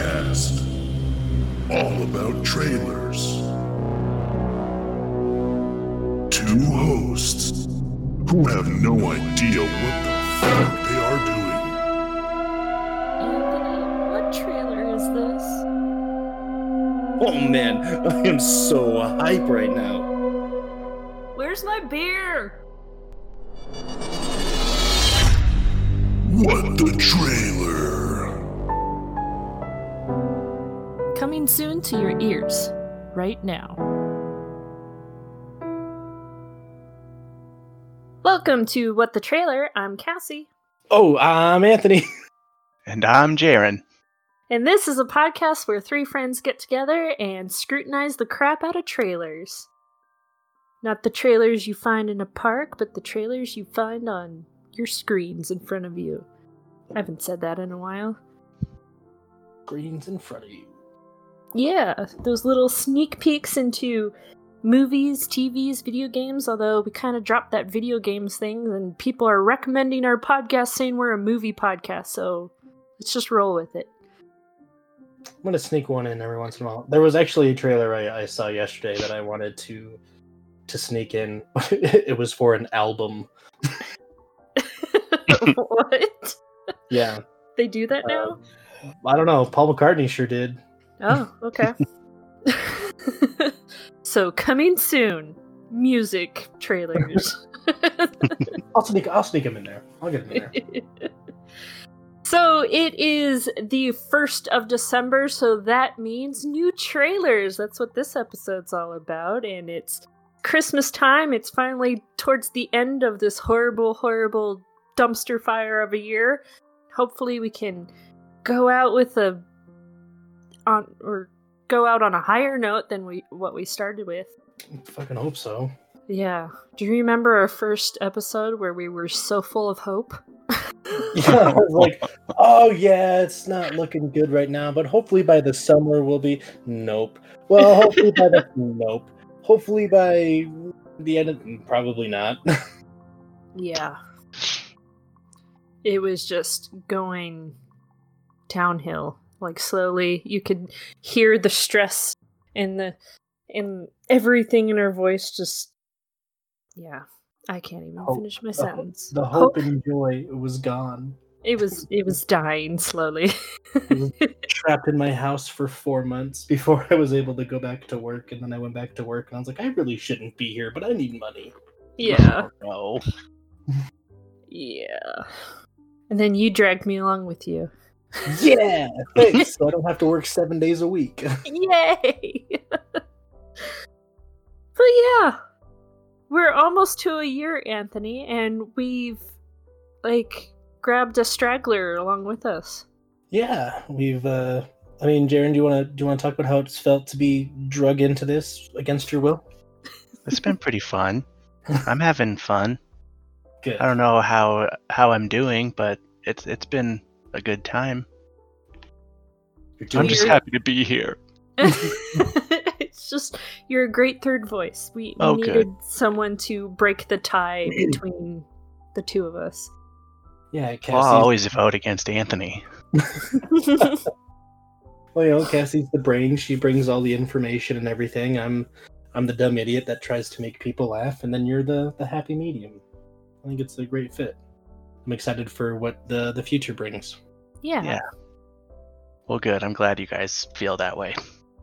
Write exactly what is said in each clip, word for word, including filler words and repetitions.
podcast all about trailers. Two hosts who have no idea what the fuck they are doing. Anthony, what trailer is this? Oh man, I am so hype right now. Where's my beer? What the trailer? Coming soon to your ears, right now. Welcome to What the Trailer. I'm Cassie. Oh, I'm Anthony. And I'm Jaren. And this is a podcast where three friends get together and scrutinize the crap out of trailers. Not the trailers you find in a park, but the trailers you find on your screens in front of you. I haven't said that in a while. Screens in front of you. Yeah, those little sneak peeks into movies, T Vs, video games, although we kind of dropped that video games thing, and people are recommending our podcast saying we're a movie podcast, so let's just roll with it. I'm going to sneak one in every once in a while. There was actually a trailer I, I saw yesterday that I wanted to to sneak in. It was for an album. What? Yeah. They do that now? Uh, I don't know. Paul McCartney sure did. Oh, okay. So, coming soon, music trailers. I'll sneak I'll sneak him in there. I'll get him in there. So, it is the first of December, so that means new trailers. That's what this episode's all about, and it's Christmas time. It's finally towards the end of this horrible, horrible dumpster fire of a year. Hopefully we can go out with a on or go out on a higher note than we what we started with. I fucking hope so. Yeah. Do you remember our first episode where we were so full of hope? Yeah, I was like, oh yeah, it's not looking good right now, but hopefully by the summer we'll be nope. Well, hopefully by the nope. Hopefully by the end of probably not. Yeah. It was just going downhill, like slowly. You could hear the stress and the and everything in her voice just yeah. I can't even Hope. finish my The- sentence. The hope and joy was gone. It was it was dying slowly. I was trapped in my house for four months before I was able to go back to work, and then I went back to work and I was like, I really shouldn't be here, but I need money. Yeah. No. Yeah. And then you dragged me along with you. Yeah, thanks. So I don't have to work seven days a week. Yay! But yeah, we're almost to a year, Anthony, and we've, like, grabbed a straggler along with us. Yeah, we've. uh I mean, Jaren, do you want to do you want to talk about how it's felt to be drug into this against your will? It's been pretty fun. I'm having fun. Good. I don't know how how I'm doing, but it's it's been a good time. You're doing I'm just Weird. happy to be here. It's just, you're a great third voice. We, we Oh, needed good. someone to break the tie between the two of us. Yeah, Cassie's. Well, I'll always vote against Anthony. Well, you know, Cassie's the brain. She brings all the information and everything. I'm, I'm the dumb idiot that tries to make people laugh, and then you're the the happy medium. I think it's a great fit. I'm excited for what the the future brings. Yeah. Yeah. Well, good. I'm glad you guys feel that way.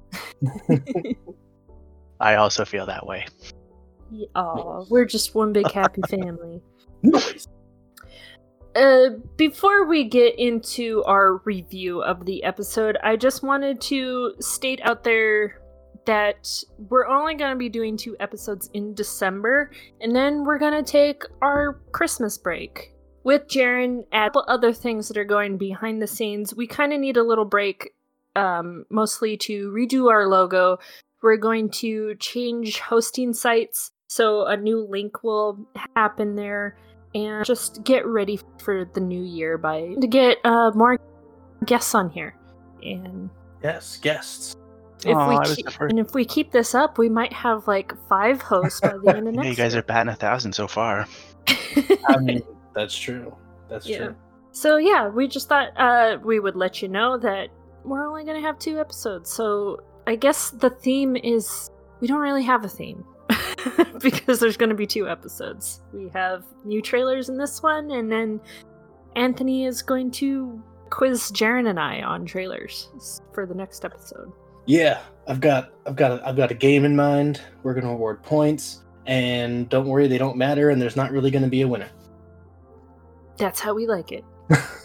I also feel that way. Aw, we're just one big happy family. Noise. Uh, before we get into our review of the episode, I just wanted to state out there that we're only going to be doing two episodes in December, and then we're going to take our Christmas break. With Jaren and a couple other things that are going behind the scenes, we kind of need a little break, um, mostly to redo our logo. We're going to change hosting sites, so a new link will happen there. And just get ready for the new year by to get uh, more guests on here. And Yes, guests. if Aw, I we was keep, the first- and if we keep this up, we might have like five hosts by the end of Yeah, next you guys year. are batting a thousand so far. I mean, that's true. That's Yeah. true. So yeah, we just thought uh, we would let you know that we're only going to have two episodes. So I guess the theme is we don't really have a theme because there's going to be two episodes. We have new trailers in this one, and then Anthony is going to quiz Jaren and I on trailers for the next episode. Yeah, I've got I've got a, I've got a game in mind. We're going to award points, and don't worry, they don't matter, and there's not really going to be a winner. That's how we like it.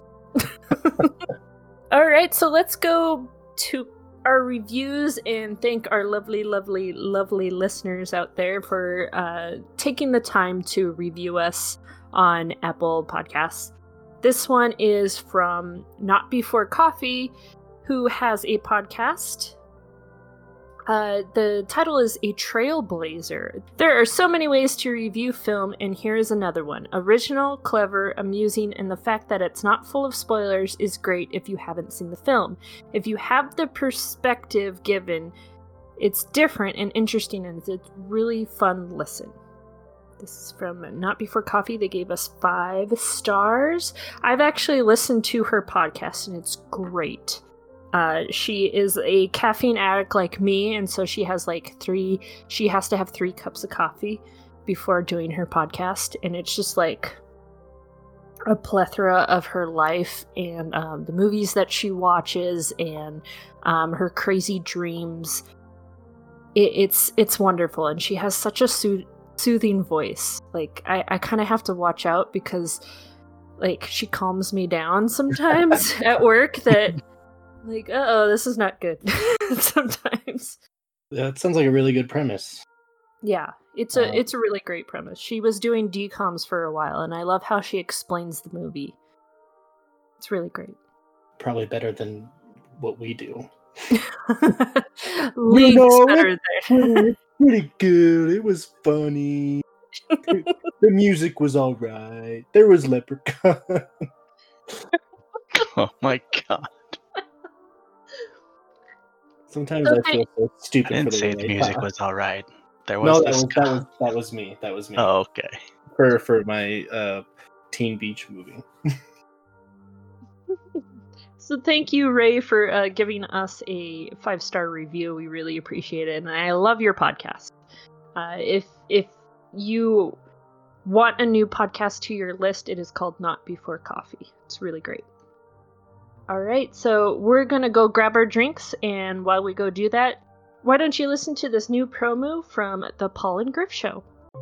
All right, so let's go to our reviews and thank our lovely, lovely, lovely listeners out there for uh, taking the time to review us on Apple Podcasts. This one is from Not Before Coffee, who has a podcast. Uh, the title is A Trailblazer. There are so many ways to review film, and here is another one. Original, clever, amusing, and the fact that it's not full of spoilers is great if you haven't seen the film. If you have the perspective given, it's different and interesting, and it's a really fun listen. This is from Not Before Coffee. They gave us five stars. I've actually listened to her podcast, and it's great. Uh, she is a caffeine addict like me, and so she has like three, she has to have three cups of coffee before doing her podcast, and it's just like a plethora of her life and um, the movies that she watches and um, her crazy dreams. It, it's it's wonderful, and she has such a sooth- soothing voice. Like, I, I kind of have to watch out because like she calms me down sometimes at work that like, uh-oh, this is not good. Sometimes. That sounds like a really good premise. Yeah, it's a Uh, it's a really great premise. She was doing D COMs for a while, and I love how she explains the movie. It's really great. Probably better than what we do. Leagues know, better there. Pretty good. It was funny. The music was all right. There was Leprechaun. Oh my god. Sometimes Okay. I feel so I stupid didn't for the say way the I music talk. was alright. There was No, that this was, that was that was me. That was me. Oh, okay. For for my uh, Teen Beach movie. So thank you, Ray, for uh, giving us a five-star review. We really appreciate it, and I love your podcast. Uh, if if you want a new podcast to your list, it is called Not Before Coffee. It's really great. All right, so we're gonna go grab our drinks, and while we go do that, why don't you listen to this new promo from the Paul and Griff Show?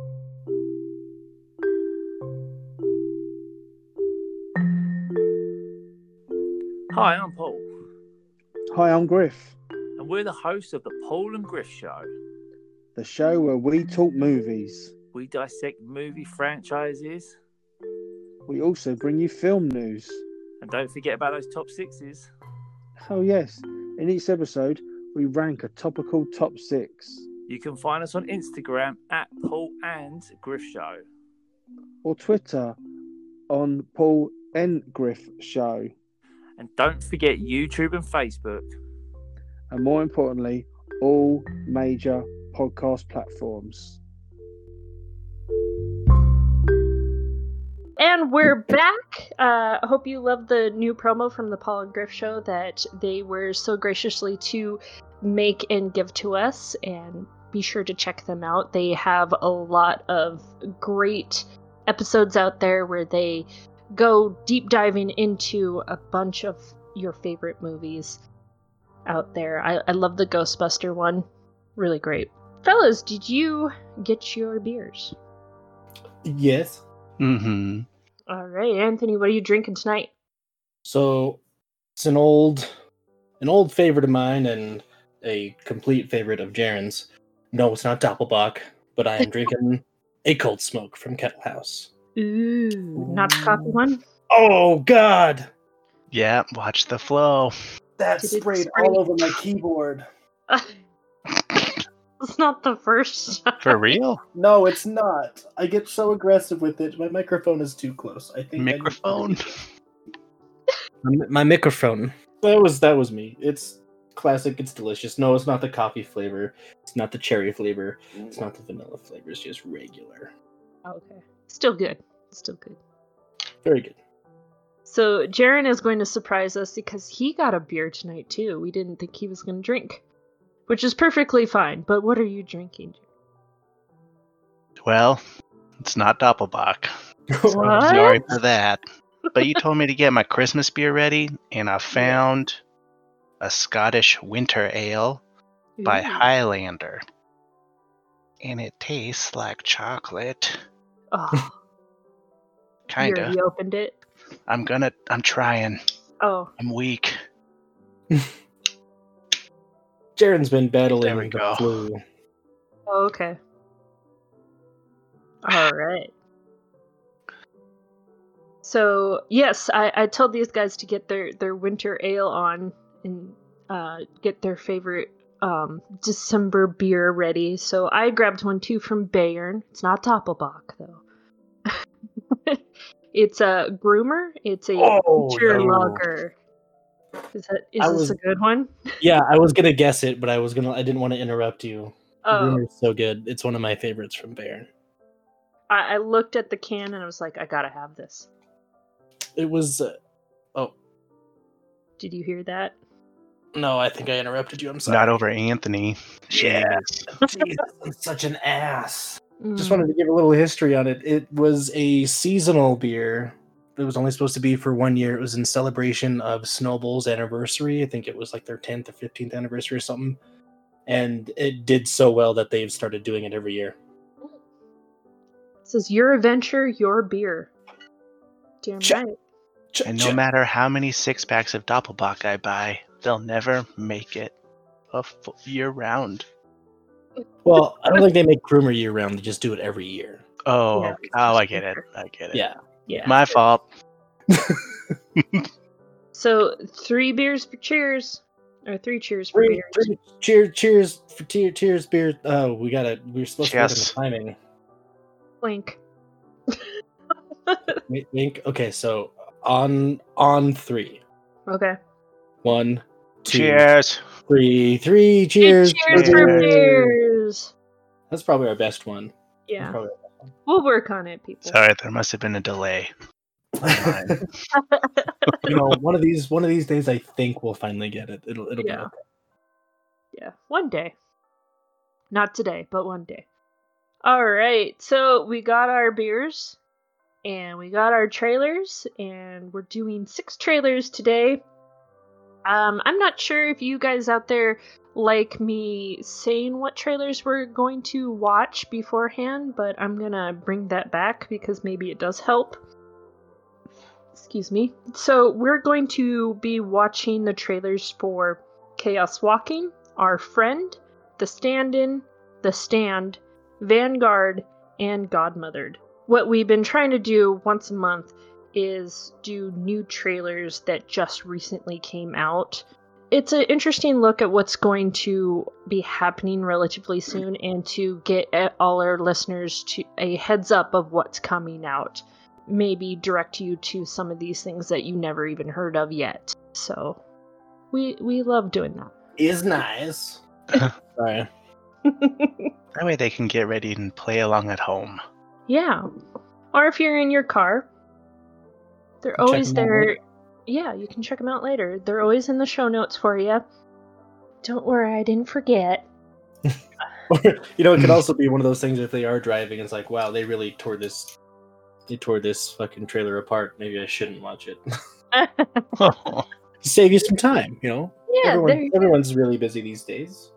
Hi, I'm Paul, Hi, I'm Griff, and we're the hosts of the Paul and Griff Show. the show where we talk movies. We dissect movie franchises, We also bring you film news. and don't forget about those top sixes. Oh yes, in each episode we rank a topical top six. You can find us on Instagram at Paul and Griff Show. Or Twitter on Paul N. Griff Show. And don't forget YouTube and Facebook. And more importantly, all major podcast platforms. And we're back. Uh, I hope you loved the new promo from the Paul and Griff Show that they were so graciously to make and give to us. And be sure to check them out. They have a lot of great episodes out there where they go deep diving into a bunch of your favorite movies out there. I, I love the Ghostbuster one. Really great. Fellas, did you get your beers? Yes. Mm-hmm. All right, Anthony, what are you drinking tonight? So it's an old, an old favorite of mine and a complete favorite of Jaren's. No, it's not Doppelbock, but I am drinking a Cold Smoke from Kettle House. Ooh, not the coffee one? Oh God, Yeah, watch the flow. that Did it sprayed spray? all over my keyboard. It's not the first time. For real? No, it's not. I get so aggressive with it. My microphone is too close. I think I need to- Microphone? My, my microphone. That was that was me. It's classic. It's delicious. No, it's not the coffee flavor. It's not the cherry flavor. It's not the vanilla flavor. It's just regular. Okay. Still good. Still good. Very good. So Jaren is going to surprise us because he got a beer tonight too. We didn't think he was going to drink, which is perfectly fine. But what are you drinking? Well, it's not Doppelbock. So I'm What? sorry for that. But you told me to get my Christmas beer ready, and I found a Scottish winter ale by Ooh. Highlander. And it tastes like chocolate. Oh, you Kinda. already opened it. I'm gonna, I'm trying. Oh, I'm weak. Jaren's been battling There we the go. flu. oh okay. All right. So yes, I, I told these guys to get their, their winter ale on and uh, get their favorite um, December beer ready. So I grabbed one too from Bayern. It's not Doppelbock though. It's a Groomer. It's a Oh, winter no. lager. Is that is I this was- a good one? Yeah, I was gonna guess it, but I was gonna. I didn't want to interrupt you. Oh, Rumor's so good. It's one of my favorites from Bayern. I, I looked at the can and I was like, I gotta have this. It was. Uh, oh Did you hear that? no, I think I interrupted you. I'm sorry. Not over Anthony. Yeah. Jeez. Jesus, I'm such an ass. Just Mm. wanted to give a little history on it. It was a seasonal beer. It was only supposed to be for one year. It was in celebration of Snowball's anniversary. I think it was like their tenth or fifteenth anniversary or something. And it did so well that they've started doing it every year. It says your adventure, your beer. Damn Check. right. Ch- And ch- no matter how many six packs of Doppelbock I buy, they'll never make it a full year round. Well, I don't think they make Groomer year round. They just do it every year. Oh, Yeah, okay. it's oh, I just get it. winter. I get it. Yeah. Yeah. My fault. So three beers for cheers, or three cheers for Three, beers. three, cheers, cheers for tear, cheers, beer. Oh, we gotta. We're supposed Yes. to work on the timing. Clink. Wait, think. Okay, so on on three. Okay. One, two, Cheers. three, three. Cheers. Cheers for beers. That's probably our best one. That's Yeah, probably we'll work on it, people. Sorry, there must have been a delay. our- you know, one of these one of these days, I think we'll finally get it. It'll it'll Yeah. be okay. Yeah, one day. Not today, but one day. All right, so we got our beers and we got our trailers, and we're doing six trailers today. Um, I'm not sure if you guys out there like me saying what trailers we're going to watch beforehand, but I'm gonna bring that back because maybe it does help. Excuse me. So we're going to be watching the trailers for Chaos Walking, Our Friend, The Stand-In, The Stand, Vanguard, and Godmothered. What we've been trying to do once a month is do new trailers that just recently came out. It's an interesting look at what's going to be happening relatively soon and to get all our listeners to a heads up of what's coming out. Maybe direct you to some of these things that you never even heard of yet. So we we love doing that. Is nice. Sorry. That way they can get ready and play along at home. Yeah. Or if you're in your car, they're Check always them out there. later. Yeah, you can check them out later. They're always in the show notes for you. Don't worry, I didn't forget. You know, it could also be one of those things if they are driving. It's like, wow, they really tore this. They tore this fucking trailer apart. Maybe I shouldn't watch it. Save you some time, you know. Yeah, Everyone, there you go. everyone's really busy these days.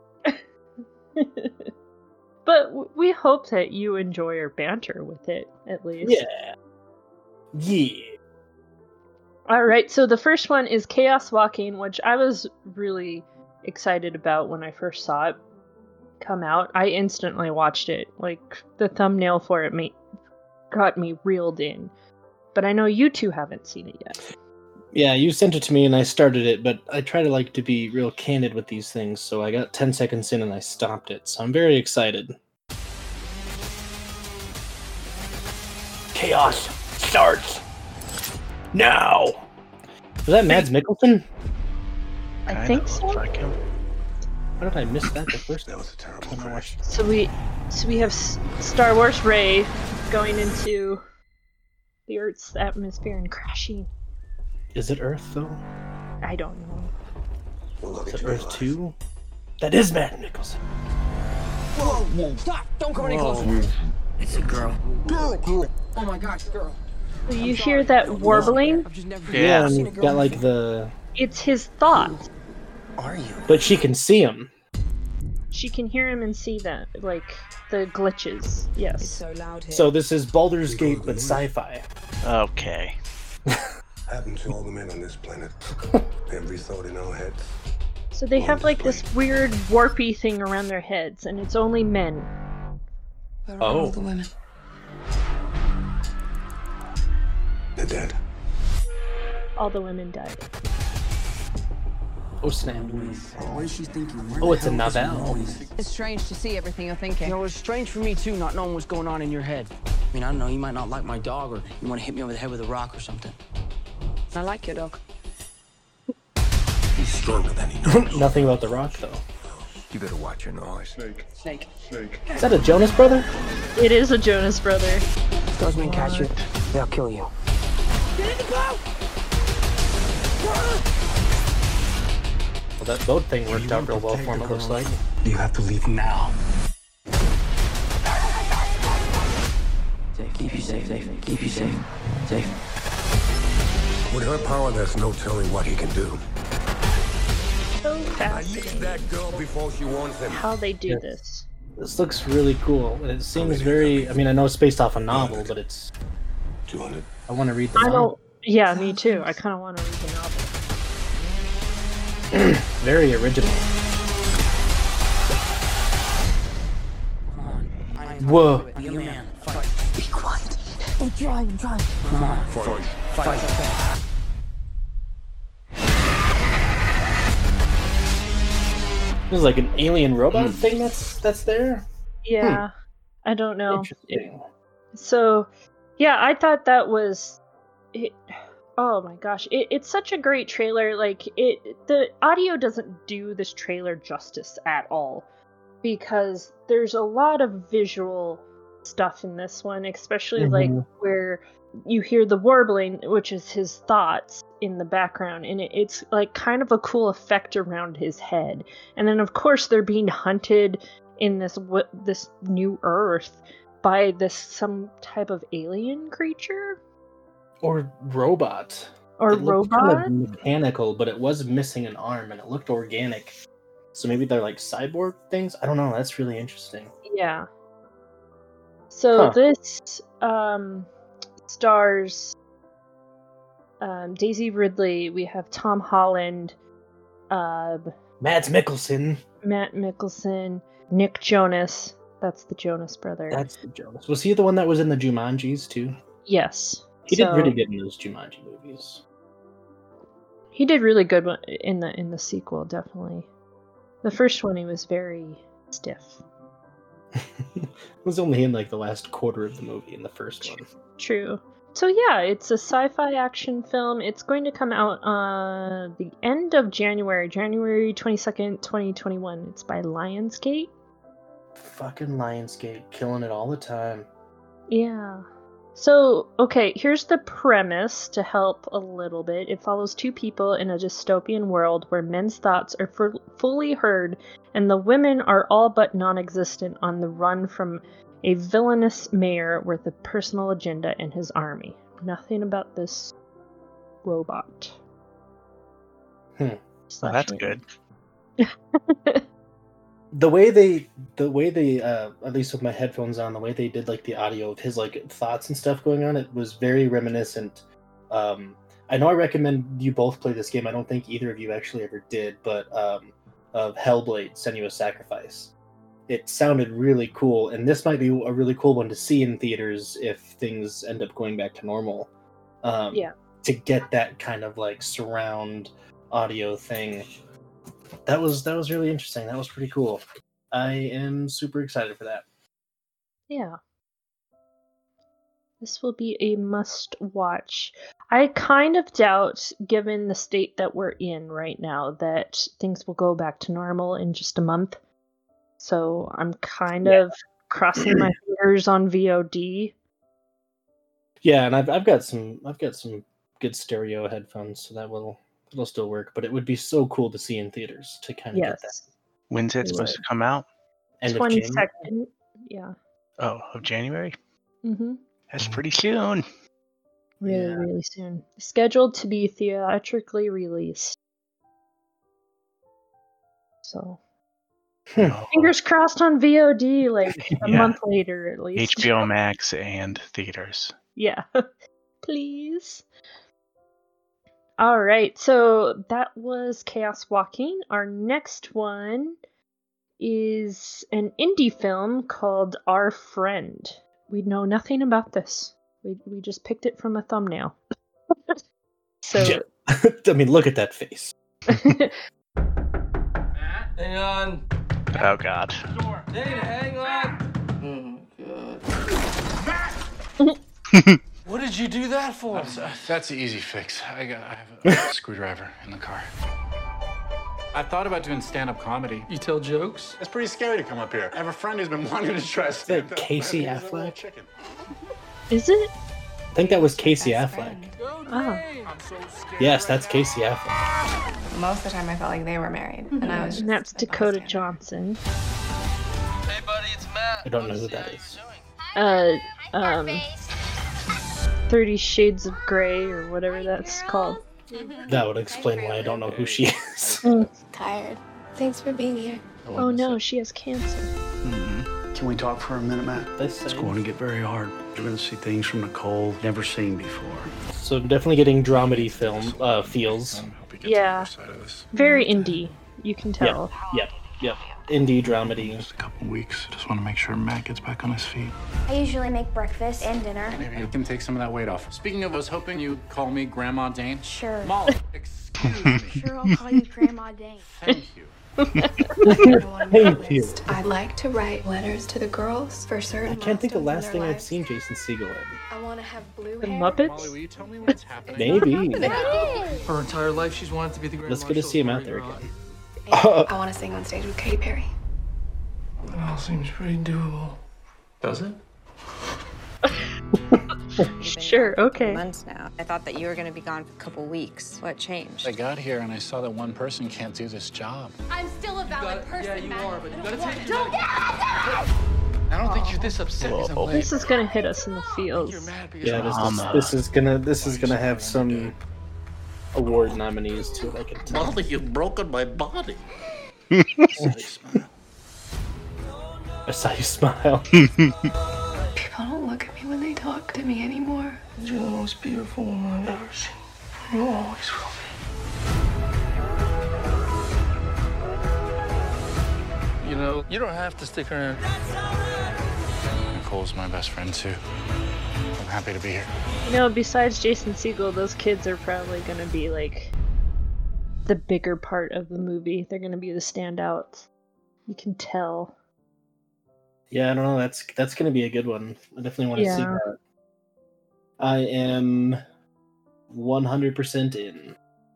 But w- we hope that you enjoy our banter with it, at least. Yeah. Yeah. All right, so the first one is Chaos Walking, which I was really excited about when I first saw it come out. I instantly watched it. Like, the thumbnail for it made, got me reeled in. But I know you two haven't seen it yet. Yeah, you sent it to me and I started it, but I try to like to be real candid with these things, so I got ten seconds in and I stopped it. So I'm very excited. Chaos starts now. Was that Mads Mikkelsen? I Kinda think looks so. like him. How did I miss that the first That was a terrible time I crash. watched? So we, so we have S- Star Wars Rey going into the Earth's atmosphere and crashing. Is it Earth though? I don't know. Is it Earth two? That is Matt Nicholson. Whoa, whoa, stop! Don't come any closer. It's a girl. Girl, girl. Oh my gosh, girl. So you hear that warbling? I've just never Yeah, seen and a girl got like before. the. It's his thoughts. Are you? But she can see him. She can hear him and see that, like the glitches. Yes. It's so loud here. So this is Baldur's Gate, but sci-fi. Okay. Happened to all the men on this planet. Every thought in our heads. So they have like this weird warpy thing around their heads, and it's only men. Where are Oh. all the women? They're dead. All the women died. Oh snap! What is she thinking? Where Oh, the it's a hell is novel. Maurice? It's strange to see everything you're thinking. You know, it's strange for me too, not knowing what's going on in your head. I mean, I don't know, you might not like my dog, or you want to hit me over the head with a rock or something. I like your dog. He's stronger than he knows. Nothing about the Rock though. You better watch your noise. Snake. Snake. Snake. Is that a Jonas brother? It is a Jonas brother. If those men catch you, they'll kill you. Get in the boat! Well, that boat thing worked out real well for him. It looks like. You have to leave now. Safe, keep you safe, safe, keep you safe, safe. With her power, there's no telling what he can do. So I need fascinating that girl before she wants him. how they do Yes. this. This looks really cool, and it seems very. I mean, I know it's based off a novel, but it's. two hundred. I want to read the I novel. don't. Yeah, me too. I kind of want to read the novel. Very original. Come on. I ain't Whoa. gonna do it. Be a man. Fight. Be quiet. I'm trying, I'm trying. Come on. Fight. Fight. Fight. This is like an alien robot thing that's that's there. Yeah, I don't know. Interesting. So, yeah, I thought that was. It, oh my gosh, it, it's such a great trailer. Like it, the audio doesn't do this trailer justice at all, because there's a lot of visual stuff in this one, especially like Mhm. where you hear the warbling, which is his thoughts in the background, and it, it's like kind of a cool effect around his head. And then of course they're being hunted in this w- this new Earth by this some type of alien creature Or robot. or It looked robot. kind of mechanical, but it was missing an arm, and it looked organic. So maybe they're like cyborg things. I don't know. That's really interesting. Yeah. So Huh. this um, stars um, Daisy Ridley. We have Tom Holland, uh, Mads Mikkelsen. Matt Mickelson, Nick Jonas. That's the Jonas brother. That's the Jonas. Was he the one that was in the Jumanjis too? Yes. He So- did really good in those Jumanji movies. He did really good one- in the in the sequel, definitely. The first one he was very stiff. It was only in like the last quarter of the movie in the first one. True. So yeah, it's a sci-fi action film. It's going to come out uh the end of January, January twenty-second, twenty twenty-one. It's by Lionsgate. Fucking Lionsgate, killing it all the time. Yeah. So, okay, here's the premise to help a little bit. It follows two people in a dystopian world where men's thoughts are f- fully heard and the women are all but non-existent, on the run from a villainous mayor with a personal agenda and his army. Nothing about this robot. Hmm. Well, Slash that's man. good. The way they, the way they, uh, at least with my headphones on, the way they did like the audio of his like thoughts and stuff going on, it was very reminiscent. Um, I know I recommend you both play this game. I don't think either of you actually ever did, but um, of Hellblade: Senua's Sacrifice. It sounded really cool, and this might be a really cool one to see in theaters if things end up going back to normal. Um, Yeah. To get that kind of like surround audio thing. That was that was really interesting. That was pretty cool. I am super excited for that. Yeah. This will be a must watch. I kind of doubt, given the state that we're in right now, that things will go back to normal in just a month. So I'm kind Yeah. of crossing my fingers on V O D. Yeah, and I've I've got some I've got some good stereo headphones, so that will it'll still work. But it would be so cool to see in theaters to kind of get that. Yes. When's it It supposed would. to come out? End of Twenty January. second. Yeah. Oh, of January? Mm-hmm. That's pretty soon. Really, Yeah. really soon. Scheduled to be theatrically released. So Oh, fingers crossed on V O D, like a Yeah. month later at least. H B O Max and theaters. Yeah. Please. All right. So that was Chaos Walking. Our next one is an indie film called Our Friend. We know nothing about this. We we just picked it from a thumbnail. So Yeah. I mean, look at that face. Hang on. Oh god. Dana, hang on. Oh, God. What did you do that for? That's, uh, that's the easy fix. I got I have a screwdriver in the car. I thought about doing stand-up comedy. You tell jokes? It's pretty scary to come up here. I have a friend who's been wanting to try stand-up. Casey He's a little Affleck? chicken. is it? I think that was Casey Affleck. Oh. Yes, that's Casey Affleck. Most of the time I felt like they were married. And I was And that's Dakota Johnson. Hey, buddy, it's Matt. I don't know who that is. Uh um Thirty Shades of Grey or whatever that's called. That would explain why I don't know who she is. Tired. Thanks for being here. Oh no, she has cancer. Mm-hmm. Can we talk for a minute, Matt? It's going to get very hard. You're going to see things from Nicole never seen before. So I'm definitely getting dramedy film uh, feels. Yeah. Very indie, you can tell. Yep, yep. Indie dramedy. Just a couple weeks. Just want to make sure Matt gets back on his feet. I usually make breakfast and dinner. Maybe you can take some of that weight off. Speaking of, I was hoping you'd call me Grandma Dane. Sure. Molly, excuse me. Sure, I'll call you Grandma Dane. Thank you. Thank you. I'd like to write letters to the girls for certain. I can't think of milestones last in thing their I've lives. seen Jason Segel in. I want to have blue The hair. Molly, Muppets? will you tell me what's happening? Maybe. Her entire life, she's wanted to be the Grand Let's go to Marshal see him of out there Mardi again. And I want to sing on stage with Katy Perry. Gras. It all seems pretty doable. Does it? Sure, okay. Months now. I thought that you were going to be gone for a couple weeks. What changed? I got here and I saw that one person can't do this job. I'm still a valid person. Yeah, you Matt. are, but you gotta take Don't your I don't think you're this upset because I'm late. This is gonna hit us in the feels. You're mad because Yeah, I'm this is, Mama. this is gonna this is gonna have some award nominees to it. I can tell. Molly, you've broken my body. I saw you smile. People don't look at me when they talk to me anymore. You're the most beautiful woman I've ever seen. You always will be. You know, you don't have to stick around. Nicole's my best friend too. I'm happy to be here. You know, besides Jason Segel, those kids are probably gonna be like the bigger part of the movie. They're gonna be the standouts. You can tell. Yeah, I don't know. That's that's gonna be a good one. I definitely want to see Yeah. that. I am one hundred percent in.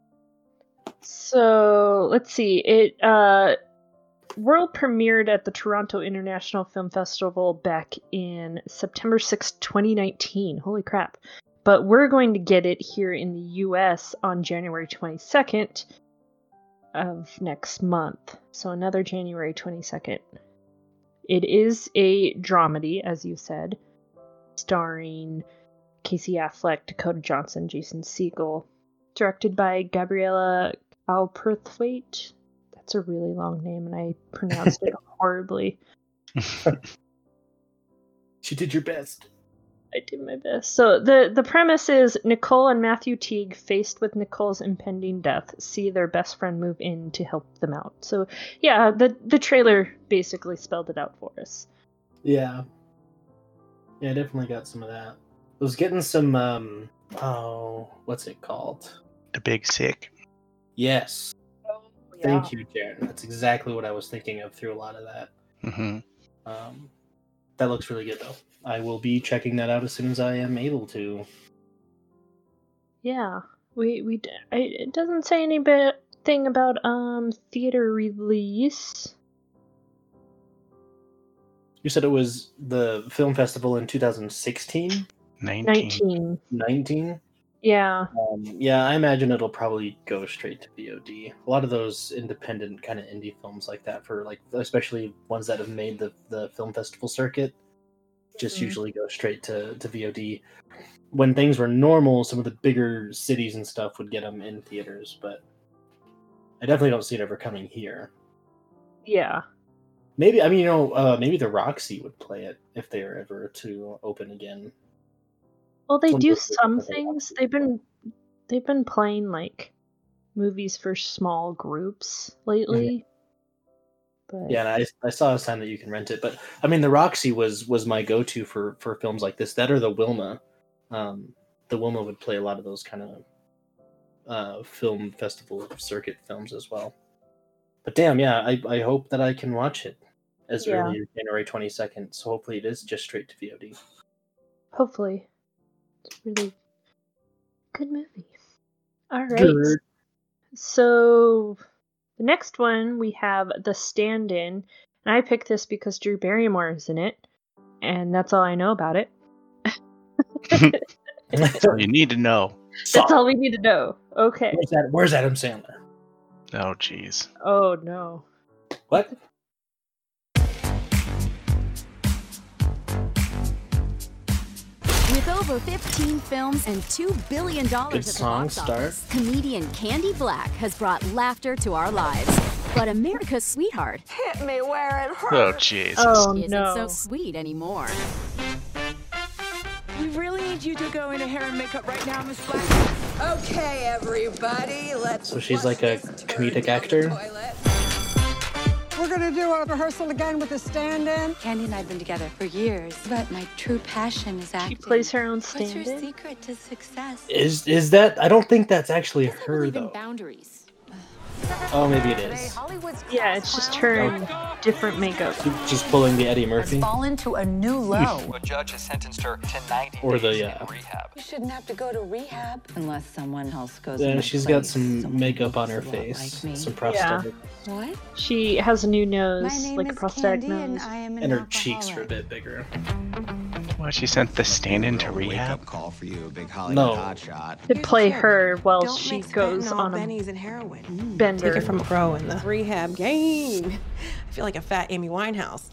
So let's see. It uh, world premiered at the Toronto International Film Festival back in September sixth, twenty nineteen. Holy crap! But we're going to get it here in the U S on January twenty-second of next month. So another January twenty-second. It is a dramedy, as you said, starring Casey Affleck, Dakota Johnson, Jason Segel, directed by Gabriella Alperthwaite. That's a really long name, and I pronounced it horribly. She did your best. I did my best. So the the premise is Nicole and Matthew Teague, faced with Nicole's impending death, see their best friend move in to help them out. So yeah, the the trailer basically spelled it out for us. Yeah. Yeah, I definitely got some of that. I was getting some um oh, what's it called? The Big Sick. Yes. Thank you, Jaron. That's exactly what I was thinking of through a lot of that. Mm-hmm. Um, that looks really good, though. I will be checking that out as soon as I am able to. Yeah, we we d- I, it doesn't say any bit thing about um theater release. You said it was the film festival in two thousand sixteen? nineteen. Nineteen. nineteen? Yeah. Um, yeah, I imagine it'll probably go straight to V O D. A lot of those independent kind of indie films like that, for like especially ones that have made the the film festival circuit, just Mhm. usually go straight to to V O D. When things were normal, some of the bigger cities and stuff would get them in theaters, but I definitely don't see it ever coming here. Yeah. Maybe I mean you know uh, maybe the Roxy would play it if they were ever to open again. Well, they Some do movies some that they things. They've been they've been playing like movies for small groups lately. But Yeah, and I, I saw a sign that you can rent it, but I mean the Roxy was was my go to for for films like this. That or the Wilma. Um, the Wilma would play a lot of those kind of uh, film festival circuit films as well. But damn, yeah, I, I hope that I can watch it as Yeah. early as January twenty-second. So hopefully it is just straight to V O D. hopefully, it's a really good movie. All right. Good. So the next one we have The Stand-In, and I picked this because Drew Barrymore is in it, and that's all I know about it. That's all you need to know. That's all we need to know. Okay. Where's, that, where's Adam Sandler? Oh, jeez. Oh no. What? With over fifteen films and two billion dollars Good at the song box start. office, comedian Candy Black has brought laughter to our lives. But America's sweetheart Hit me where it hurts. Oh, Jesus. Oh isn't no. so sweet anymore. We really need you to go into hair and makeup right now, Miss Black. Okay, everybody, let's. So she's like a comedic actor. We're gonna do a rehearsal again with the stand-in. Candy and I have been together for years, but my true passion is She acting. plays her own What's your stand-in. secret to success? Is is that? I don't think that's actually I her believe in though. boundaries. Oh, maybe it is. Yeah, it's just her in different makeup. Just pulling the Eddie Murphy. Fallen to a new low. A judge has sentenced her to ninety Or the, days yeah. in rehab. You shouldn't have to go to rehab Unless someone else goes. Yeah, in my she's got place, some someone makeup who on her looks a lot face, like me. some Yeah. prosthetic, What? She has a new nose, My name like a is prosthetic Candy, and nose. I am an and her cheeks are a alcoholic. bit bigger. Why she sent the stand-in to rehab? Wake-up call for you, big Hollywood No. hotshot. To play her while Don't she mix goes fentanyl, on a bennies, and heroin. bender. Take it from a pro in the rehab game. I feel like a fat Amy Winehouse.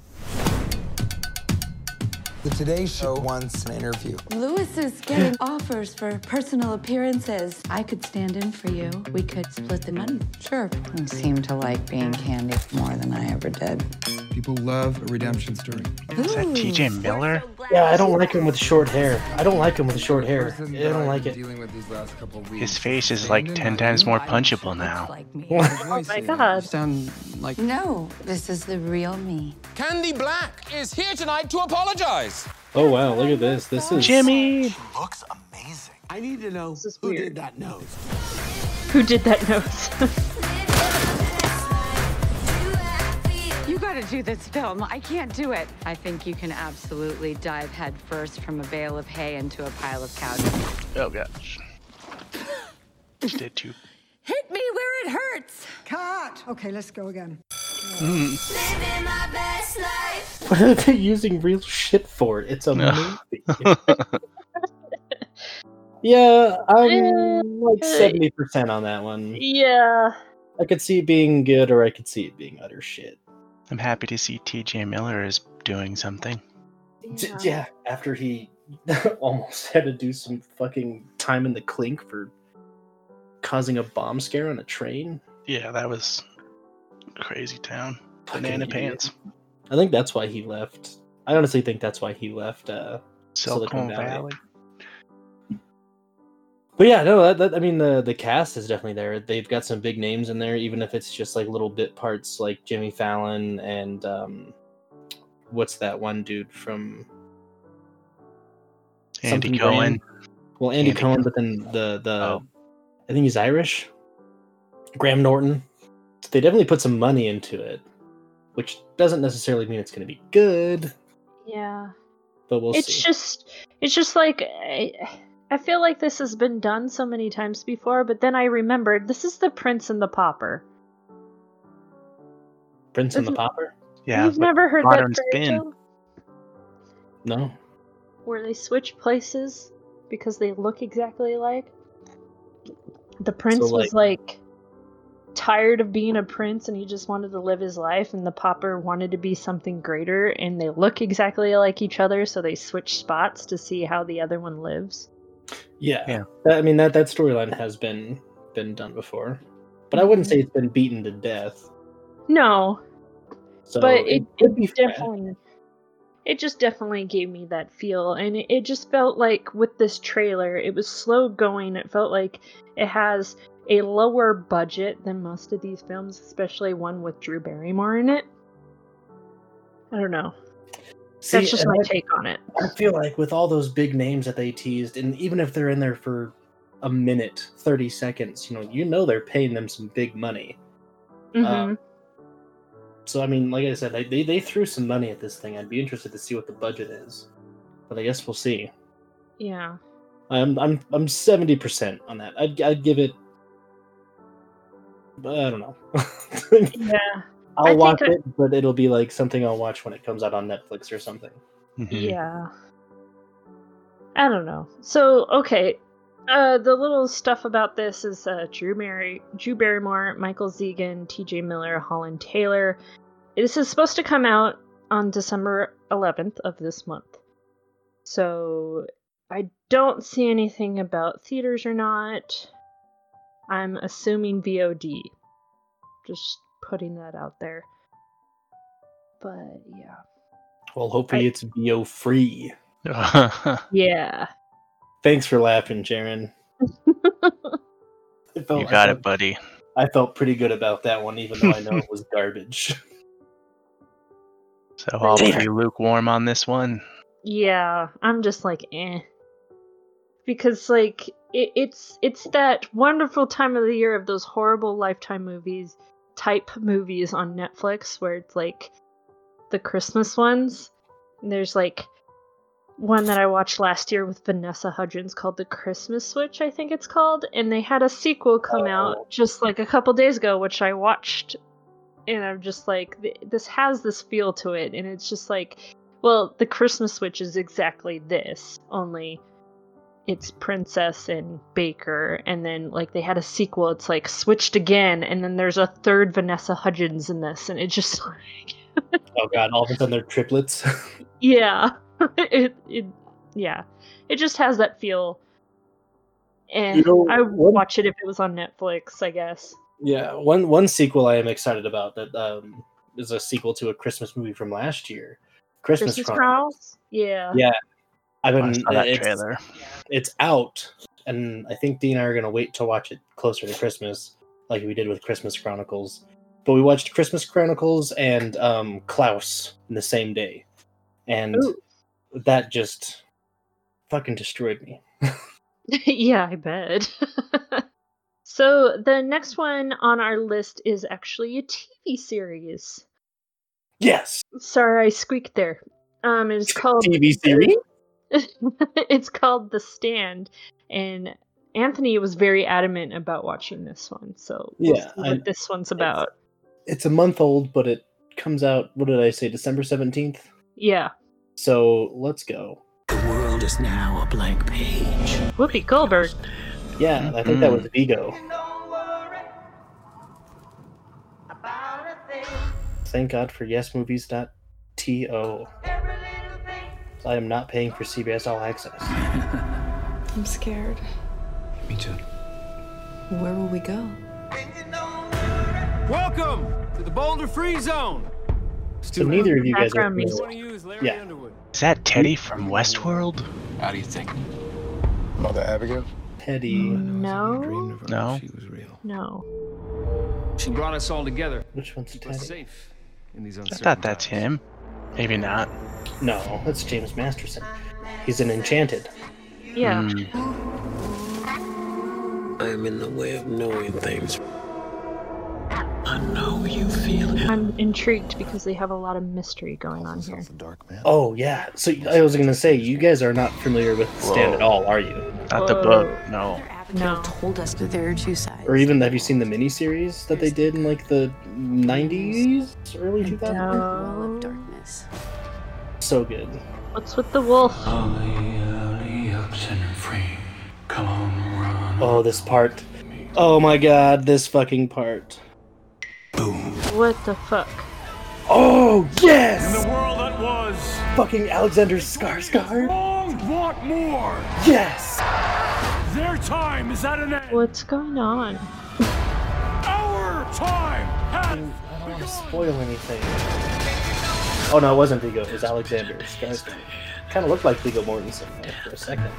The Today Show wants an interview. Lewis is getting offers for personal appearances. I could stand in for you. We could split the money. Sure. You seem to like being Candy more than I ever did. People love a redemption story. Is that T J Miller? Yeah, I don't like him with short hair. I don't like him with short hair. I don't like it. Dealing with these last couple weeks. His face is like ten times more punchable now. Oh my god. Sound like No, this is the real me. Candy Black is here tonight to apologize. Oh wow, look at this. This is Jimmy! Looks amazing. I need to know This is who weird. did that nose. Who did that nose? You gotta do this film. I can't do it. I think you can absolutely dive head first from a bale of hay into a pile of cow dung. Oh, gosh. Did too. Hit me where it hurts. Cut. Okay, let's go again. What are they using real shit for? It's a No. movie. Yeah, I'm like seventy percent on that one. Yeah. I could see it being good, or I could see it being utter shit. I'm happy to see T J Miller is doing something. J- Yeah, after he almost had to do some fucking time in the clink for causing a bomb scare on a train. Yeah, that was crazy town. Fucking Banana idiot. pants. I think that's why he left. I honestly think that's why he left uh, Silicon Valley. But yeah, no, that, that, I mean the the cast is definitely there. They've got some big names in there, even if it's just like little bit parts, like Jimmy Fallon and um, what's that one dude from Andy something Cohen. Brand? Well, Andy, Andy Cohen, Cohen. but then the the Oh. I think he's Irish. Graham Norton. They definitely put some money into it, which doesn't necessarily mean it's going to be good, Yeah. but we'll It's see. just it's just like I, I feel like this has been done so many times before, but then I remembered this is the Prince and the Pauper. Prince and the Isn't- Pauper? Yeah, You've but never heard modern that fairy spin. tale? No. Where they switch places because they look exactly alike? the prince So, was like tired of being a prince and he just wanted to live his life, and the pauper wanted to be something greater, and they look exactly like each other, so they switch spots to see how the other one lives. Yeah, Yeah. That- I mean that that storyline has been been done before, but I wouldn't say it's been beaten to death. No, So but it, could it be fresh. definitely it just definitely gave me that feel, and it, it just felt like with this trailer it was slow going. It felt like it has a lower budget than most of these films, especially one with Drew Barrymore in it. I don't know. See, That's just and my I- take on it. I feel like with all those big names that they teased, and even if they're in there for a minute, thirty seconds, you know, you know they're paying them some big money. Mhm. Um, so I mean, like I said, they, they they threw some money at this thing. I'd be interested to see what the budget is, but I guess we'll see. Yeah. I'm I'm I'm seventy percent on that. I'd I'd give it. I don't know. Yeah. I'll I watch think I- it, but it'll be like something I'll watch when it comes out on Netflix or something. Yeah. I don't know. So, okay. Uh, the little stuff about this is uh, Drew, Mary, Drew Barrymore, Michael Zegan, T J Miller, Holland Taylor. This is supposed to come out on December eleventh of this month. So, I don't see anything about theaters or not. I'm assuming V O D. Just putting that out there. But, yeah. Well, hopefully I- it's V O free. Yeah. Thanks for laughing, Jaren. It felt- You I got felt- it, buddy. I felt pretty good about that one, even though I know it was garbage. So I'll Damn. be lukewarm on this one. Yeah, I'm just like, eh. Because, like, it, it's it's that wonderful time of the year of those horrible Lifetime movies, type movies on Netflix, where it's like the Christmas ones. And there's, like, one that I watched last year with Vanessa Hudgens called The Christmas Switch, I think it's called. And they had a sequel come out just, like, a couple days ago, which I watched. And I'm just like, th- this has this feel to it. And it's just like, well, the Christmas Switch is exactly this, only it's Princess and Baker, and then like they had a sequel, it's like switched again, and then there's a third Vanessa Hudgens in this, and it just like, Oh god, all of a sudden they're triplets. yeah, it, it, yeah, it just has that feel. And You know, I would one- watch it if it was on Netflix, I guess. Yeah, one one sequel I am excited about that um, is a sequel to a Christmas movie from last year, Christmas, Christmas Chronicles. Chronicles? Yeah. Yeah, I've been. I saw that it's, trailer. It's out, and I think Dee and I are gonna wait to watch it closer to Christmas, like we did with Christmas Chronicles. But we watched Christmas Chronicles and um, Klaus in the same day, and Ooh. that just fucking destroyed me. Yeah, I bet. So the next one on our list is actually a T V series. Yes, Sorry, I squeaked there. Um, it's called T V series. It's called The Stand, and Anthony was very adamant about watching this one. So we'll Yeah, see what I- this one's about. It's a month old, but it comes out. What did I say? December seventeenth. Yeah, So let's go. The world is now a blank page. Whoopi Goldberg. Yeah, I think that was Vigo. Thank God for yes movies dot to. I am not paying for C B S All Access. I'm scared. Me too. Where will we go? Welcome to the Boulder Free Zone. So neither of you guys are Background familiar. music. Yeah. Is that Teddy from Westworld? How do you think? Mother Abigail? Teddy. No, No. She was real. no. She brought us all together. Which one's Keep us Teddy? safe in these I uncertain thought that's times. him. Maybe not. No, that's James Masterson. He's in Enchanted. Yeah. Hmm. I am in the way of knowing things. I know you feel it. I'm intrigued because they have a lot of mystery going on here. Oh yeah. So I was gonna say you guys are not familiar with The Stand at all, are you? Not the Whoa. book. No. No. Told us that there are two sides. Or even have you seen the miniseries that they did in like the nineties, early two thousands? Wall of No. darkness. So good. What's with the wolf? Ollie, ollie, up and free. Come on, run Oh, this part. Oh my god, this fucking part. What the fuck? Oh, yes! In the world that was, fucking Alexander Skarsgård. Long want more. Yes! Their time is at an end. What's going on? Our time has I don't want to spoil anything. Oh no, it wasn't Viggo, it was Alexander Skarsgård. Kind of looked like Viggo Mortensen there for a second.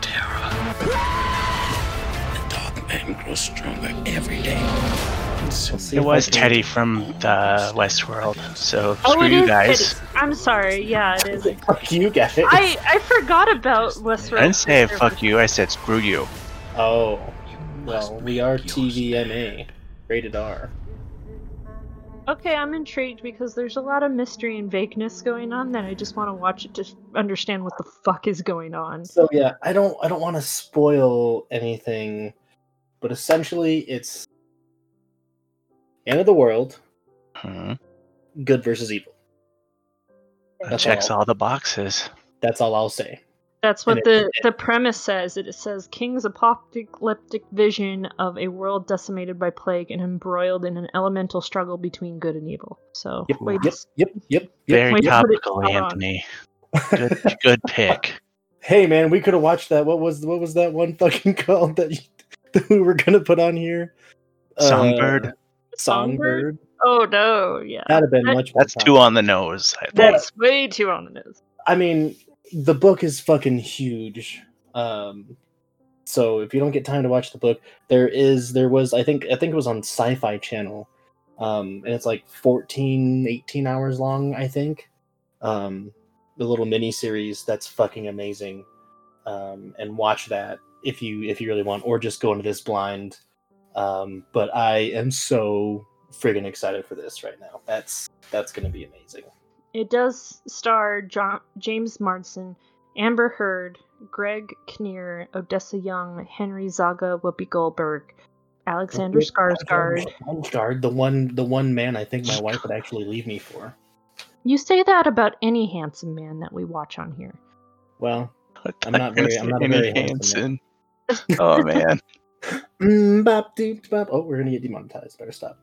Man grows stronger every day. It was Teddy from the Westworld, so Oh, screw it you is guys. Teddy. I'm sorry. Yeah, it is. Fuck you guys. I I forgot about Westworld. I didn't say fuck you, I said screw you. Oh, well, we are T V M A, rated R. Okay, I'm intrigued because there's a lot of mystery and vagueness going on that I just want to watch it to understand what the fuck is going on. So yeah, I don't I don't want to spoil anything, but essentially it's end of the world, Hmm. good versus evil. That That's checks all. all the boxes. That's all I'll say. That's what And the, it- the premise says. It says King's apocalyptic vision of a world decimated by plague and embroiled in an elemental struggle between good and evil. So Yep, wait, yep, yep, yep, yep. Very Wait, put it topical, on. Anthony. Good, good pick. Hey man, we could have watched that. What was what was that one fucking called that, you, that we were gonna put on here? Songbird. Uh, Songbird. Oh no, yeah. That'd have been That- much more That's too on the nose. I think. That's way too on the nose. I mean, the book is fucking huge. Um, so if you don't get time to watch the book, there is there was I think I think it was on Sci-Fi Channel, um, and it's like fourteen, eighteen hours long. I think, um, the little mini series that's fucking amazing. Um, and watch that if you if you really want, or just go into this blind. Um, but I am so friggin' excited for this right now. That's that's gonna be amazing. It does star John, James Marsden, Amber Heard, Greg Kinnear, Odessa Young, Henry Zaga, Whoopi Goldberg, Alexander Skarsgård. Skarsgård, the one the one man I think my wife would actually leave me for. You say that about any handsome man that we watch on here. Well, I'm not very I'm not a very handsome man. Oh man. Mm, bop, doop, bop. Oh, we're gonna get demonetized. Better stop.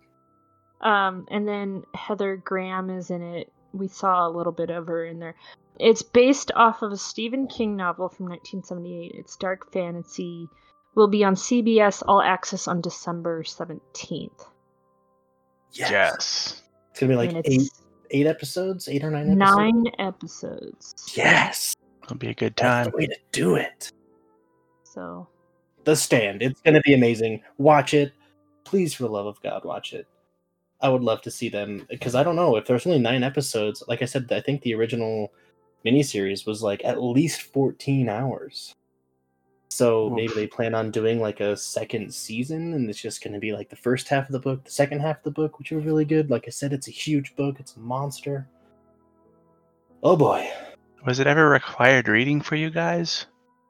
Um, and then Heather Graham is in it. We saw a little bit of her in there. It's based off of a Stephen King novel from nineteen seventy-eight. It's dark fantasy. Will be on C B S All Access on December seventeenth. Yes. Yes. It's gonna be like And eight it's eight episodes, eight or nine episodes. Nine episodes. Yes. It'll be a good That's time. the way to do it. So The Stand. It's gonna be amazing. Watch it. Please, for the love of God, watch it. I would love to see them because I don't know if there's only nine episodes. Like I said, I think the original miniseries was like at least fourteen hours. So Oof. maybe they plan on doing like a second season, and it's just going to be like the first half of the book, the second half of the book, which are really good. Like I said, it's a huge book. It's a monster. Oh boy! Was it ever required reading for you guys?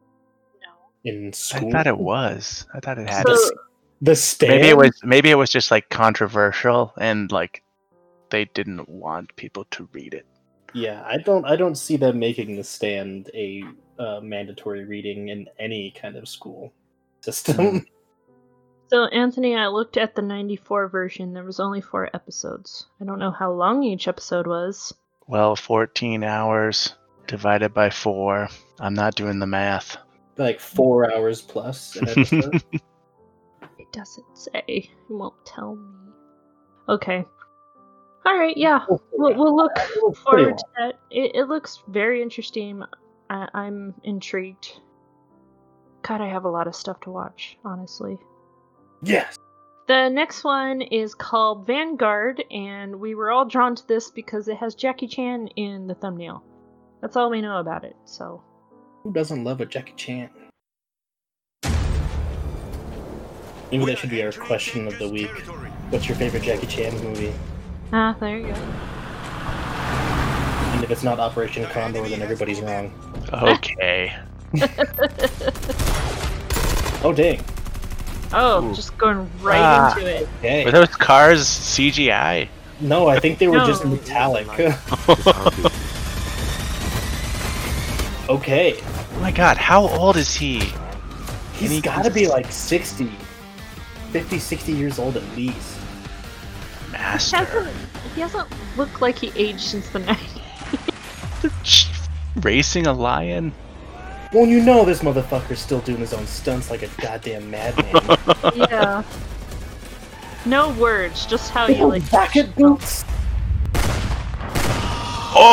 In school, I thought it was. I thought it had the, to. the Stand. Maybe it was. Maybe it was just like controversial, and like they didn't want people to read it. Yeah, I don't. I don't see them making The Stand a uh, mandatory reading in any kind of school system. So, Anthony, I looked at the ninety-four version. There was only four episodes. I don't know how long each episode was. Well, fourteen hours divided by four. I'm not doing the math. Like four hours plus an episode. It doesn't say. It won't tell me. Okay. All right, yeah. We'll, we'll look forward to that. It, it looks very interesting. I, I'm intrigued. God, I have a lot of stuff to watch, honestly. Yes. The next one is called Vanguard, and we were all drawn to this because it has Jackie Chan in the thumbnail. That's all we know about it, so. Who doesn't love a Jackie Chan? Maybe that should be our question of the week. What's your favorite Jackie Chan movie? Ah, there you go. And if it's not Operation Condor, then everybody's wrong. Okay. Oh, dang. Oh, Ooh. just going right Ah. into it. Okay. Were those cars C G I? No, I think they were No. just metallic. Okay. Oh my god, how old is he? He's he got to be like sixty, fifty, sixty years old at least. He Master. hasn't, he hasn't looked like he aged since the nineties. Racing a lion? Well, you know this motherfucker's still doing his own stunts like a goddamn madman. Yeah. No words, just how you like. Rocket boots. Oh,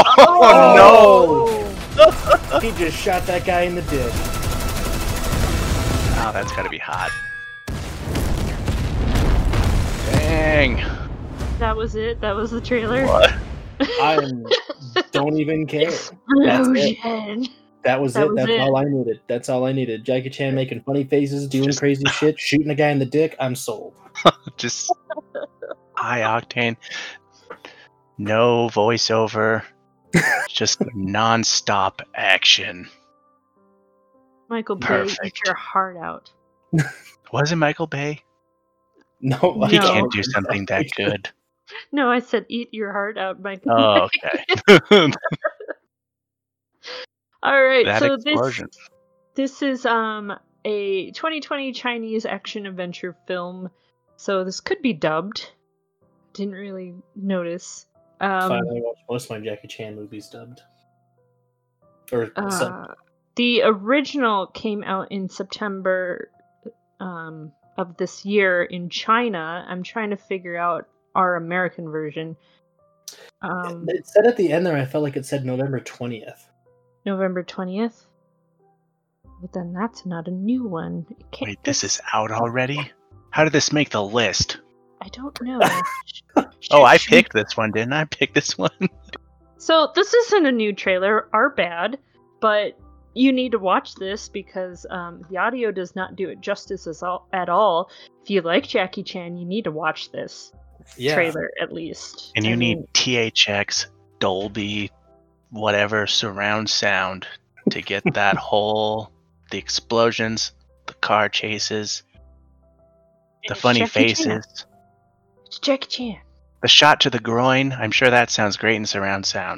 Oh! no! He just shot that guy in the dick. Oh, that's gotta be hot. Dang. That was it. That was the trailer. What? I don't even care. That's it. Explosion. That was That it. was That's it. all I needed. That's all I needed. Jackie Chan making funny faces, doing Just- crazy shit, shooting a guy in the dick. I'm sold. Just high octane. No voiceover. Just non-stop action. Michael Bay, eat Perfect. your heart out. Was it Michael Bay? No, He No. can't do something that good. No, I said eat your heart out, Michael. Oh, Bay. okay. All right, That so explosion. this this is um a twenty twenty Chinese action adventure film. So this could be dubbed. Didn't really notice. Um, Finally watched most of my Jackie Chan movies dubbed. Or subbed. uh, the original came out in September um, of this year in China. I'm trying to figure out our American version. Um, It said at the end there, I felt like it said November twentieth. November twentieth. But then that's not a new one. It can't, Wait, this is out already? How did this make the list? I don't know. Oh, I picked this one, didn't I? I picked this one. So this isn't a new trailer. Our bad, but you need to watch this because um, the audio does not do it justice as all, at all. If you like Jackie Chan, you need to watch this Yeah. trailer at least. And you I need mean, T H X, Dolby, whatever, surround sound to get that whole, the explosions, the car chases, the It's funny Jackie Chan. faces, it's Jackie Chan. the shot to the groin. I'm sure that sounds great in surround sound.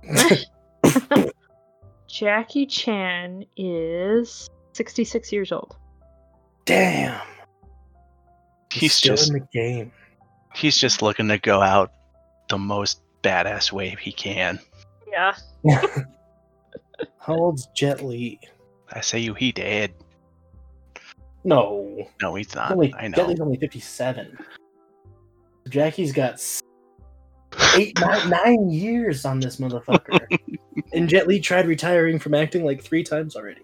Jackie Chan is sixty-six years old. Damn. He's still just in the game. he's just looking to go out the most badass way he can. Yeah. How old's Jet Li? I say you, he dead. No. No, he's He's not. only, I know. Jet Li's only fifty-seven. Jackie's got s- eight, nine, nine years on this motherfucker. And Jet Li tried retiring from acting like three times already.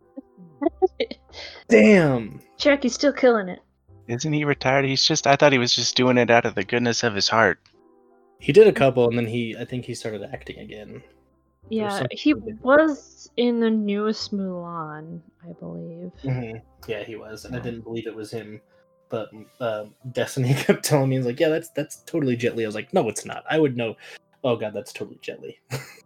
Damn. Jackie's still killing it. Isn't he retired? He's just. I thought he was just doing it out of the goodness of his heart. He did a couple, and then he, I think he started acting again. Yeah, something he he did. was in the newest Mulan, I believe. hmm Yeah, he was, and I didn't believe it was him. But uh, Destiny kept telling me, "He's like, yeah, that's that's totally Jet Li." I was like, "No, it's not. I would know." Oh god, that's totally Jet Li.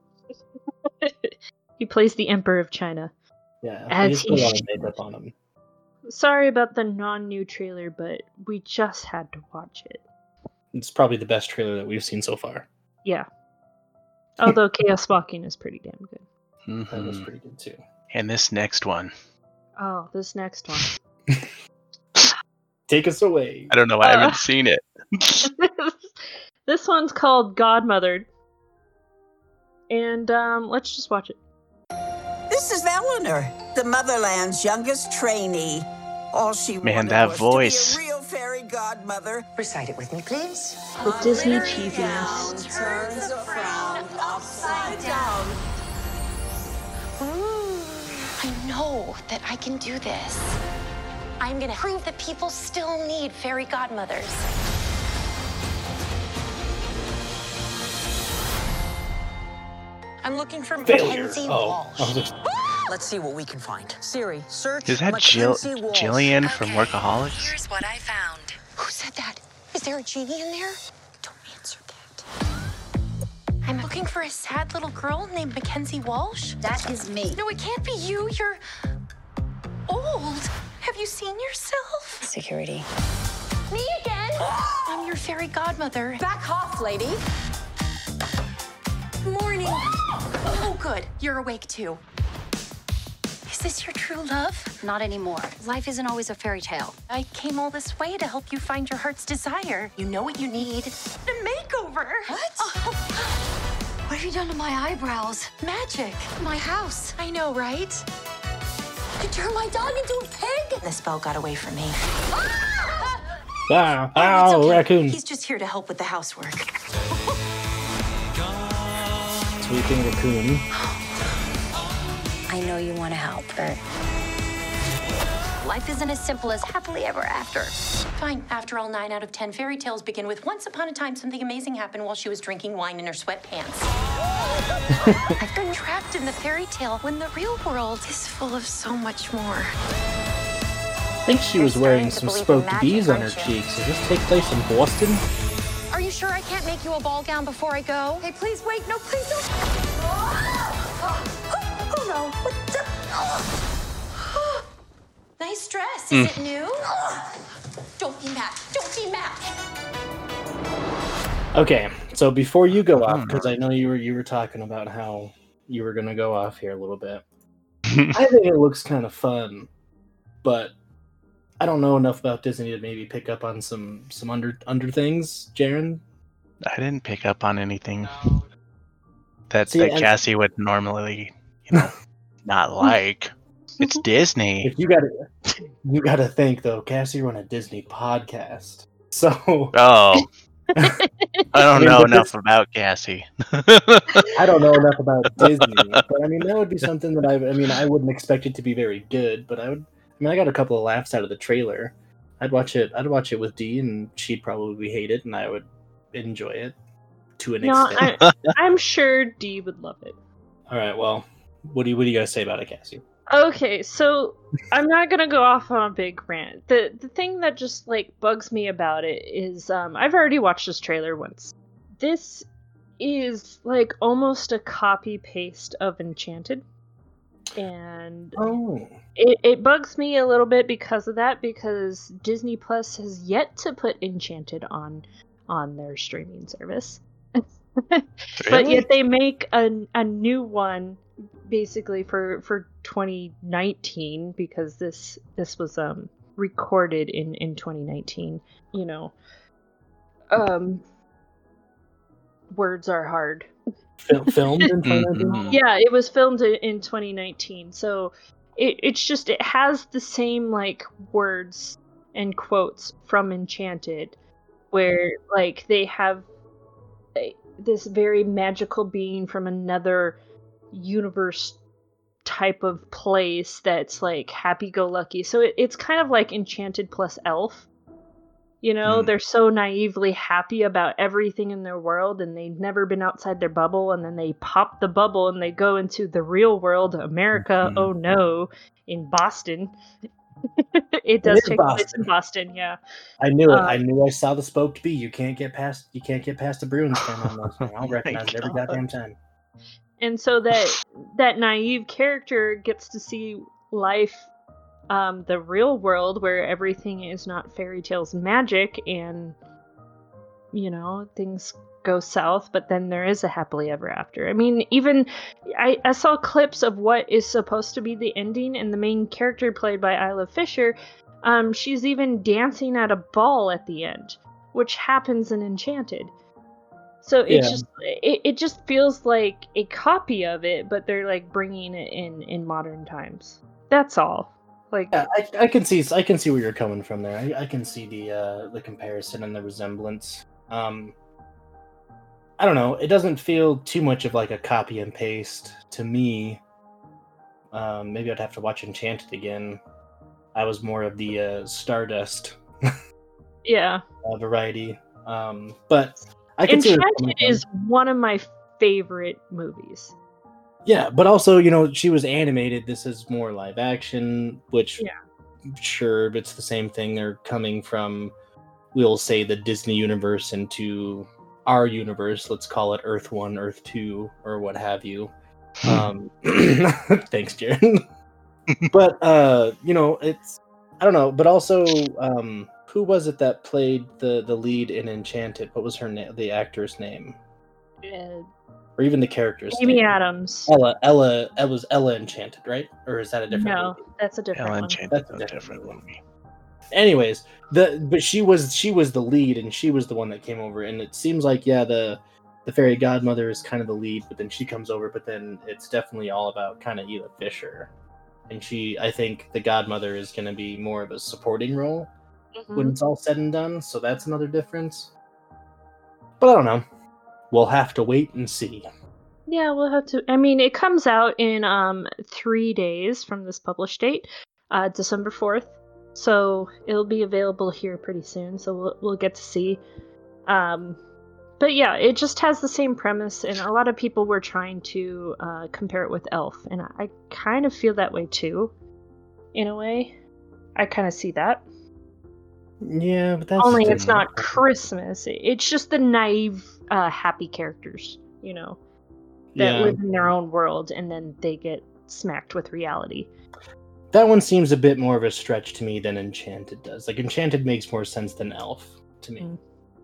He plays the Emperor of China. Yeah, As he just put a he lot of should. makeup on him. Sorry about the non-new trailer, but we just had to watch it. It's probably the best trailer that we've seen so far. Yeah. Although Chaos Walking is pretty damn good. That was Mhm. pretty good too. And this next one. Oh, this next one. Take us away. I don't know. I Uh. haven't seen it. This one's called Godmothered. And um, let's just watch it. This is Eleanor, the motherland's youngest trainee. All she Man, wanted that was voice. to be a real fairy godmother. Recite it with me, please. The Disney cheesiness. Turns a frown upside down. I know that I can do this. I'm gonna prove that people still need fairy godmothers. I'm looking for Failure. Mackenzie Oh, Walsh. I was just- Let's see what we can find. Siri, search Is that Jill, Mackenzie Walsh. Jillian from Workaholics? Here's what I found. Who said that? Is there a genie in there? Don't answer that. I'm looking for a sad little girl named Mackenzie Walsh. That is me. No, it can't be you. You're old. Have you seen yourself? Security. Me again? I'm your fairy godmother. Back off, lady. Morning. Oh, good. You're awake too. Is this your true love? Not anymore. Life isn't always a fairy tale. I came all this way to help you find your heart's desire. You know what you need? A makeover. What? Oh. What have you done to my eyebrows? Magic. My house. I know, right? You turned my dog into a pig? The spell got away from me. Ah, Oh, ow, it's okay. raccoon. He's just here to help with the housework. Sweeping raccoon. I know you want to help, but life isn't as simple as happily ever after. Fine. After all, nine out of ten fairy tales begin with once upon a time something amazing happened while she was drinking wine in her sweatpants. I've been trapped in the fairy tale when the real world is full of so much more. I think she was wearing some spoked bees on her cheeks. Does this take place in Boston? Are you sure I can't make you a ball gown before I go? Hey, please wait. No, please don't. Oh, no. What the? Oh. Nice dress. Is it new? Don't be mad. Don't be mad. Okay, so before you go off, because I know you were you were talking about how you were gonna go off here a little bit. I think it looks kind of fun, but I don't know enough about Disney to maybe pick up on some some under under things, Jaren. I didn't pick up on anything that, See, that and- Cassie would normally, you know, not like. It's Disney. If you gotta you gotta think though, Cassie run a Disney podcast, so Oh. I don't I mean, know but enough this- about Cassie. I don't know enough about Disney, but I mean that would be something that I I mean I wouldn't expect it to be very good, but I would. I mean I got a couple of laughs out of the trailer. I'd watch it. I'd watch it with Dee, and she'd probably hate it, and I would enjoy it to an No, extent. I, I'm sure Dee would love it. All right. Well, what do you what do you guys say about it, Cassie? Okay, so I'm not gonna go off on a big rant. The the thing that just like bugs me about it is um I've already watched this trailer once. This is like almost a copy paste of Enchanted. And Oh. it, it bugs me a little bit because of that, because Disney Plus has yet to put Enchanted on on their streaming service. But Really? yet they make a, a new one basically for for twenty nineteen, because this this was um recorded in in twenty nineteen, you know. Um words are hard. Fil- filmed in twenty nineteen? Yeah, it was filmed i- in twenty nineteen. So it, it's just it has the same like words and quotes from Enchanted, where like they have a, this very magical being from another universe type of place that's like happy-go-lucky. So it, it's kind of like Enchanted plus Elf. You know, Mm. they're so naively happy about everything in their world, and they've never been outside their bubble, and then they pop the bubble and they go into the real world, America, Mhm. oh no, in Boston. It does is take place Boston. in Boston, yeah. I knew it. Uh, I knew I saw the spoked bee. You can't get past. You can't get past the Bruins fan on those. things. I'll recognize it every God. goddamn time. And so that that naive character gets to see life, um, the real world, where everything is not fairy tales magic, and you know things go south, but then there is a happily ever after. I mean, even I, I saw clips of what is supposed to be the ending, and the main character played by Isla Fisher, um, she's even dancing at a ball at the end, which happens in Enchanted. So it's Yeah. just it, it just feels like a copy of it, but they're like bringing it in in modern times. That's all. Like Yeah, I, I can see. I can see where you're coming from there. I, I can see the uh, the comparison and the resemblance. Um, I don't know. It doesn't feel too much of like a copy and paste to me. Um, maybe I'd have to watch Enchanted again. I was more of the uh, Stardust yeah, uh, variety. Um, but I can see where you're coming Enchanted from. is one of my favorite movies. Yeah, but also, you know, she was animated. This is more live action, which, Yeah. sure, but it's the same thing. They're coming from, we'll say, the Disney universe into our universe. Let's call it Earth One, Earth Two, or what have you. Um, thanks, Jared. But uh, you know, it's I don't know. But also, um, who was it that played the the lead in Enchanted? What was her name? The actor's name? Uh, or even the characters. Amy name. Adams. Ella, Ella, it was Ella Enchanted, right? Or is that a different? No, movie? that's a different Ella one. Enchanted, That's a that's a different different movie. Anyways, the but she was she was the lead, and she was the one that came over, and it seems like yeah, the the fairy godmother is kind of the lead, but then she comes over, but then it's definitely all about kind of Ela Fisher, and she I think the godmother is going to be more of a supporting role Mhm. when it's all said and done, so that's another difference. But I don't know. We'll have to wait and see. Yeah, we'll have to. I mean, it comes out in um three days from this published date, uh, December fourth. So it'll be available here pretty soon. So we'll we'll get to see. Um, but yeah, it just has the same premise, and a lot of people were trying to uh, compare it with Elf, and I kind of feel that way too, in a way. I kind of see that. Yeah, but that's Only it's different. not Christmas. It's just the naive, uh, happy characters, you know, that Yeah. live in their own world, and then they get smacked with reality. That one seems a bit more of a stretch to me than Enchanted does. Like Enchanted makes more sense than Elf to me. Mm.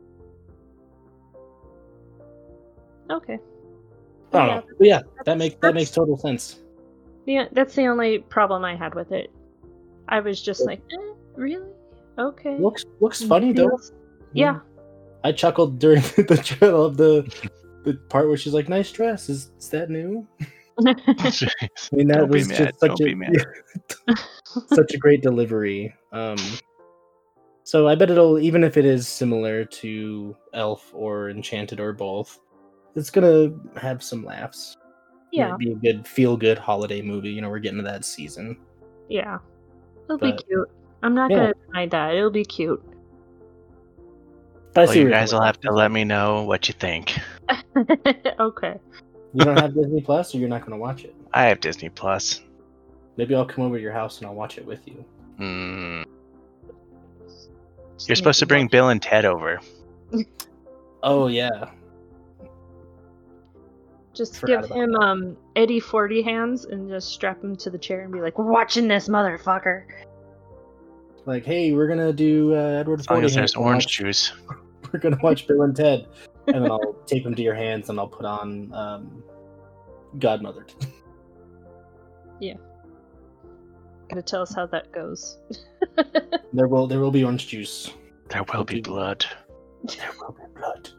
Okay. I don't Yeah, know. But yeah, that makes that makes total sense. Yeah, that's the only problem I had with it. I was just like, eh, really? Okay. Looks looks funny though. Feels- Yeah. I chuckled during the trail of the the part where she's like, "Nice dress. Is, is that new?" I mean, that Don't be was mad, just such don't a be mad. such a great delivery. Um, so I bet it'll, even if it is similar to Elf or Enchanted or both, it's gonna have some laughs. Yeah. Might be a good feel good holiday movie. You know, we're getting to that season. Yeah. It'll But- be cute. I'm not Yeah. gonna deny that. It'll be cute. I Well, see you where you're guys will going. have to let me know what you think. Okay. You don't have Disney Plus, or you're not gonna watch it. I have Disney Plus. Maybe I'll come over to your house and I'll watch it with you. Mm. You're supposed to bring Bill and Ted over. Oh yeah. Just Forgot give about him um Eddie Forty hands and just strap him to the chair and be like, "We're watching this, motherfucker." Like, hey, we're gonna do uh, Edward As long Forty as Hands. there's We'll orange watch- juice. We're gonna watch Bill and Ted, and then I'll tape them to your hands, and I'll put on um, Godmother. Yeah. Gonna tell us how that goes. There will there will be orange juice. There will be blood. There will be blood.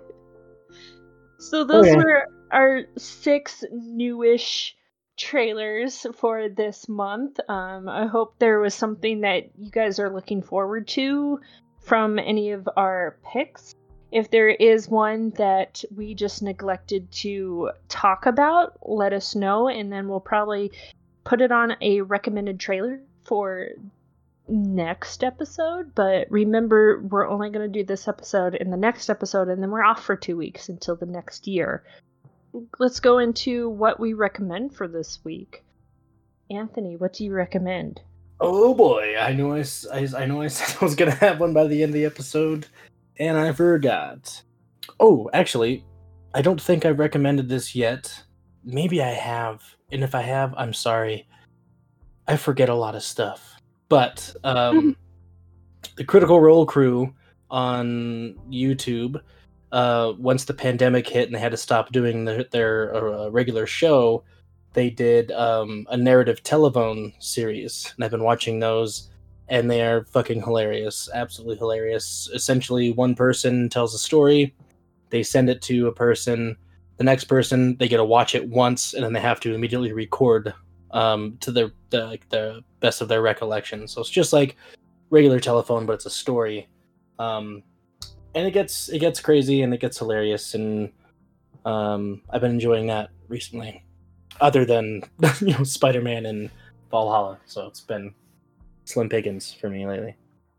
So those Okay. were our six newish trailers for this month. Um, I hope there was something that you guys are looking forward to from any of our picks. If there is one that we just neglected to talk about, let us know, and then we'll probably put it on a recommended trailer for next episode. But remember, we're only going to do this episode and the next episode, and then we're off for two weeks until the next year. Let's go into what we recommend for this week. Anthony, what do you recommend? Oh boy, I know I, s- I, I know I said I was gonna have one by the end of the episode, and I forgot. Oh, actually, I don't think I recommended this yet. Maybe I have, and if I have, I'm sorry. I forget a lot of stuff. But um, the Critical Role crew on YouTube, uh, once the pandemic hit and they had to stop doing their, their uh, regular show, they did um, a narrative telephone series, and I've been watching those, and they are fucking hilarious, absolutely hilarious. Essentially, one person tells a story, they send it to a person, the next person, they get to watch it once, and then they have to immediately record um, to their the, like, the best of their recollection. So it's just like regular telephone, but it's a story, um, and it gets it gets crazy and it gets hilarious, and um, I've been enjoying that recently. Other than you know Spider-Man and Valhalla, so it's been slim pickings for me lately.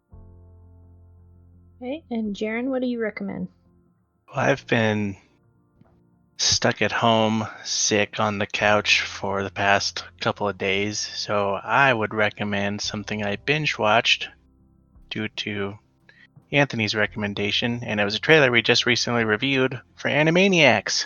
Okay, and Jaren, what do you recommend? Well, I've been stuck at home, sick on the couch for the past couple of days, so I would recommend something I binge watched due to Anthony's recommendation, and it was a trailer we just recently reviewed for Animaniacs.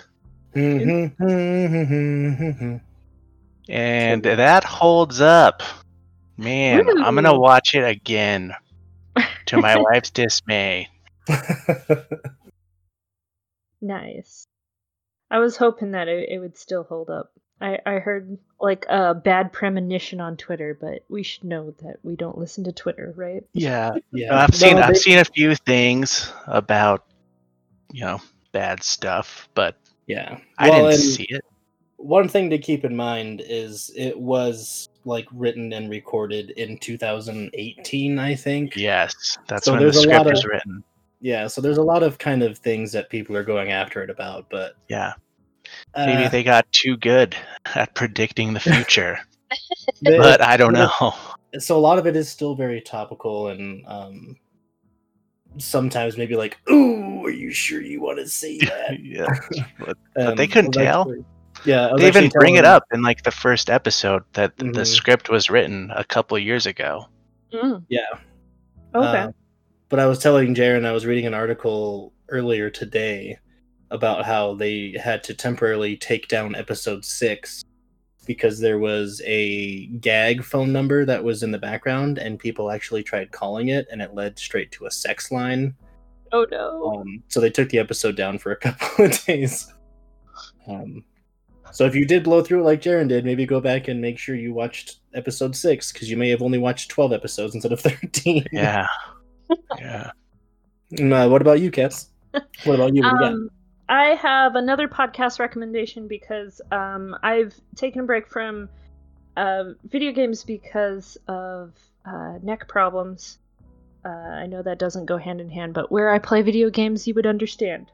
Mm-hmm. And that holds up. Man, I'm gonna Woo. watch it again to my wife's dismay. Nice. I was hoping that it, it would still hold up. I, I heard like a bad premonition on Twitter, but we should know that we don't listen to Twitter, right? Yeah, Yeah. I've seen No, I've they- seen a few things about, you know, bad stuff, but Yeah. I Well, didn't and see it. One thing to keep in mind is it was like written and recorded in two thousand eighteen, I think. Yes, that's So when the there's a lot script of- was written. Yeah, so there's a lot of kind of things that people are going after it about, but Yeah, maybe uh, they got too good at predicting the future, they- but I don't know. So a lot of it is still very topical, and um, sometimes maybe like, "Ooh, are you sure you want to say that?" Yeah, but, but Um, they couldn't I was tell. actually- yeah, I was They even actually bring it telling- up in like the first episode that the Mhm. script was written a couple years ago. Mm. Yeah. Okay. Uh, but I was telling Jaren, I was reading an article earlier today about how they had to temporarily take down episode six because there was a gag phone number that was in the background, and people actually tried calling it, and it led straight to a sex line. Oh no. Um, so they took the episode down for a couple of days. Um, so if you did blow through it like Jaren did, maybe go back and make sure you watched episode six, because you may have only watched twelve episodes instead of thirteen. Yeah. Yeah. Uh, what about you, Cass? What about you? What do you got? Um, I have another podcast recommendation because um, I've taken a break from uh, video games because of uh, neck problems. Uh, I know that doesn't go hand in hand, but where I play video games, you would understand.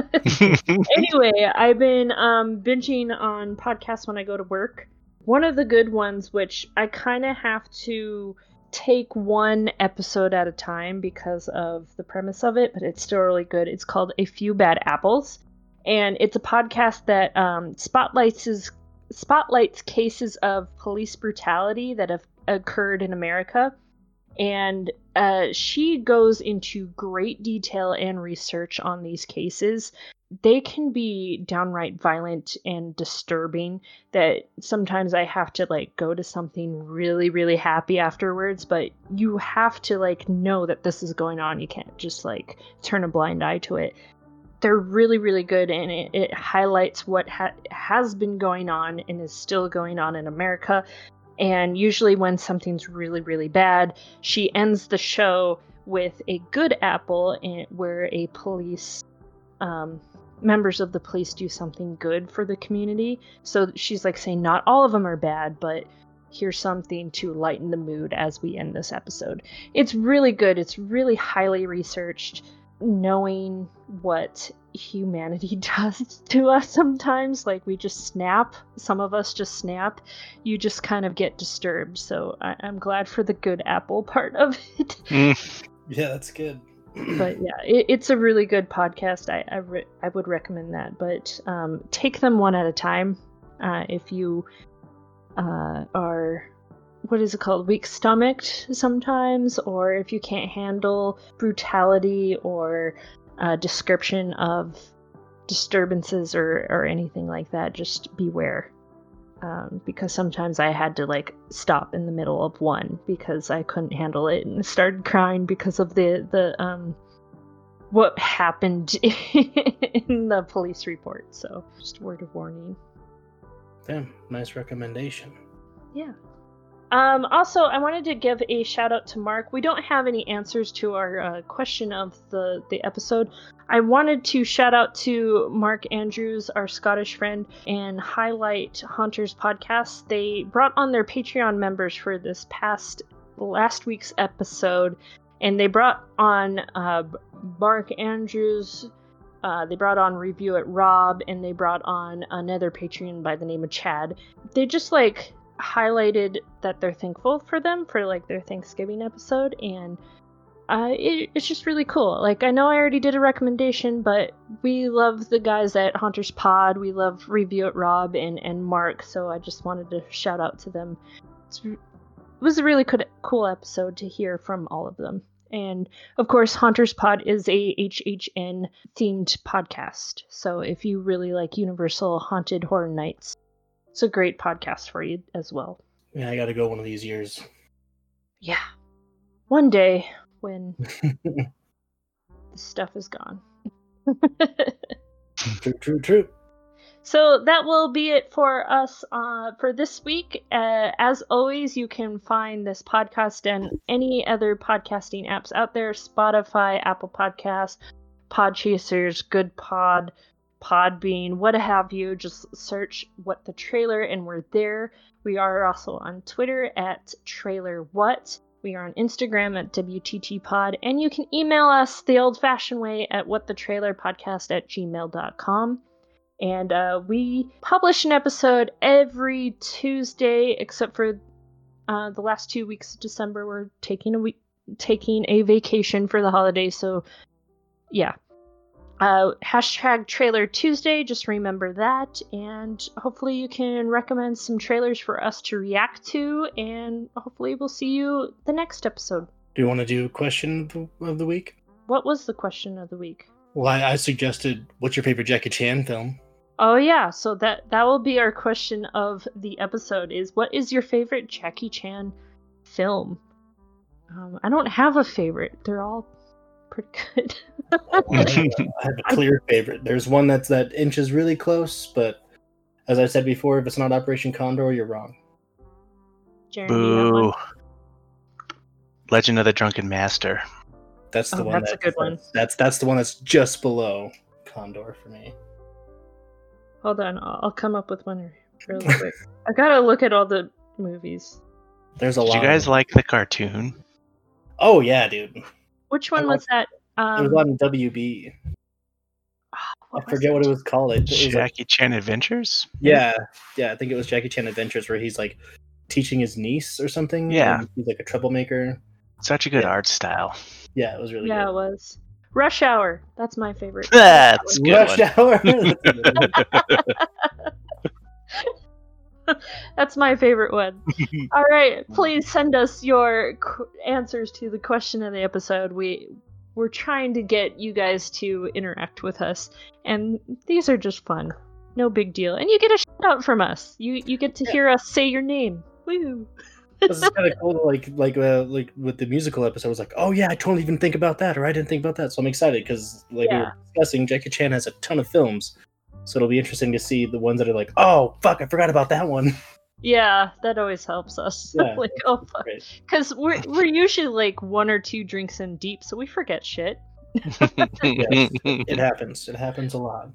Anyway, I've been um, binging on podcasts when I go to work. One of the good ones, which I kind of have to take one episode at a time because of the premise of it, but it's still really good. It's called A Few Bad Apples, and it's a podcast that um, spotlights is, spotlights cases of police brutality that have occurred in America. And uh, she goes into great detail and research on these cases. They can be downright violent and disturbing that sometimes I have to like go to something really, really happy afterwards, but you have to like know that this is going on. You can't just like turn a blind eye to it. They're really, really good, and it, it highlights what ha- has been going on and is still going on in America. And usually when something's really, really bad, she ends the show with a good apple in, where a police, um, members of the police do something good for the community. So she's like saying not all of them are bad, but here's something to lighten the mood as we end this episode. It's really good. It's really highly researched, knowing what humanity does to us sometimes. Like we just snap. Some of us just snap. You just kind of get disturbed. So I- I'm glad for the good apple part of it. Mm. Yeah, that's good. But yeah, it, it's a really good podcast. I I, re- I would recommend that. But um, take them one at a time. Uh, if you uh, are, what is it called, weak-stomached sometimes, or if you can't handle brutality or uh, description of disturbances or, or anything like that, just beware. Um, because sometimes I had to like stop in the middle of one because I couldn't handle it and started crying because of the the um what happened in the police report. So just a word of warning. Damn, nice recommendation. Yeah. Um, also, I wanted to give a shout out to Mark. We don't have any answers to our uh, question of the, the episode. I wanted to shout out to Mark Andrews, our Scottish friend, and highlight Hunter's podcast. They brought on their Patreon members for this past last week's episode, and they brought on uh, Mark Andrews. Uh, they brought on Review It Rob, and they brought on another Patreon by the name of Chad. They just like highlighted that they're thankful for them for like their Thanksgiving episode, and uh, it, it's just really cool. Like, I know I already did a recommendation, but we love the guys at Hunter's Pod. We love Review It Rob and, and Mark, so I just wanted to shout out to them. It's, it was a really cool, cool episode to hear from all of them. And of course, Hunter's Pod is a H H N themed podcast, so if you really like Universal Haunted Horror Nights, it's a great podcast for you as well. Yeah, I gotta go one of these years. Yeah. One day when the stuff is gone. True, true, true. So that will be it for us uh, for this week. Uh, as always, you can find this podcast and any other podcasting apps out there: Spotify, Apple Podcasts, Podchasers, Good Pod, Podbean, what have you. Just search What the Trailer and we're there. We are also on Twitter at Trailer What. We are on Instagram at W T T Pod, and you can email us the old-fashioned way at whatthetrailerpodcast at gmail dot com. And uh, we publish an episode every Tuesday, except for uh, the last two weeks of December. We're taking a week, taking a vacation for the holidays, so yeah. Uh, hashtag Trailer Tuesday, just remember that, and hopefully you can recommend some trailers for us to react to, and hopefully we'll see you the next episode. Do you want to do a question of the week? What was the question of the week? Well, I, I suggested, what's your favorite Jackie Chan film? Oh yeah, so that that will be our question of the episode, is what is your favorite Jackie Chan film? Um, I don't have a favorite. They're all pretty good. Oh, I, have, I have a clear favorite. There's one that's that inches really close, but as I said before, if it's not Operation Condor, you're wrong. Jeremy, Boo. Legend of the Drunken Master. That's the oh, one. That's that, a good one. That's that's the one that's just below Condor for me. Hold on, I'll, I'll come up with one really quick. I gotta look at all the movies. There's a Did lot. you guys like the cartoon? Oh yeah, dude. Which one was that? Um, it was on W B. I forget what it was called. It, it was Jackie like, Chan Adventures? Yeah, yeah. I think it was Jackie Chan Adventures, where he's like teaching his niece or something. Yeah, he's like a troublemaker. Such a good yeah. art style. Yeah, it was really. Yeah, good. it was. Rush Hour. That's my favorite. That's a good Rush one. Hour. That's my favorite one. All right, please send us your qu- answers to the question of the episode. We we're trying to get you guys to interact with us, and these are just fun. No big deal. And you get a shout out from us. You you get to hear us say your name. Woo. This is kind of cool. Like like uh, like with the musical episode, I was like, oh yeah, I totally even think about that, or I didn't think about that. So I'm excited because like Yeah. we were discussing, Jackie Chan has a ton of films, so it'll be interesting to see the ones that are like, oh fuck, I forgot about that one. Yeah, that always helps us. Yeah, like, oh fuck, because we're we're usually like one or two drinks in deep, so we forget shit. Yes, it happens. It happens a lot.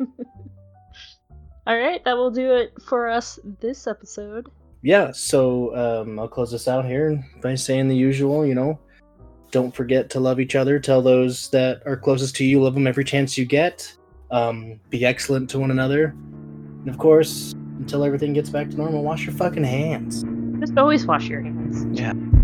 All right, that will do it for us this episode. Yeah, so um, I'll close this out here by saying the usual, you know, don't forget to love each other. Tell those that are closest to you, love them every chance you get. Um, be excellent to one another. And of course, until everything gets back to normal, wash your fucking hands. Just always wash your hands. Yeah.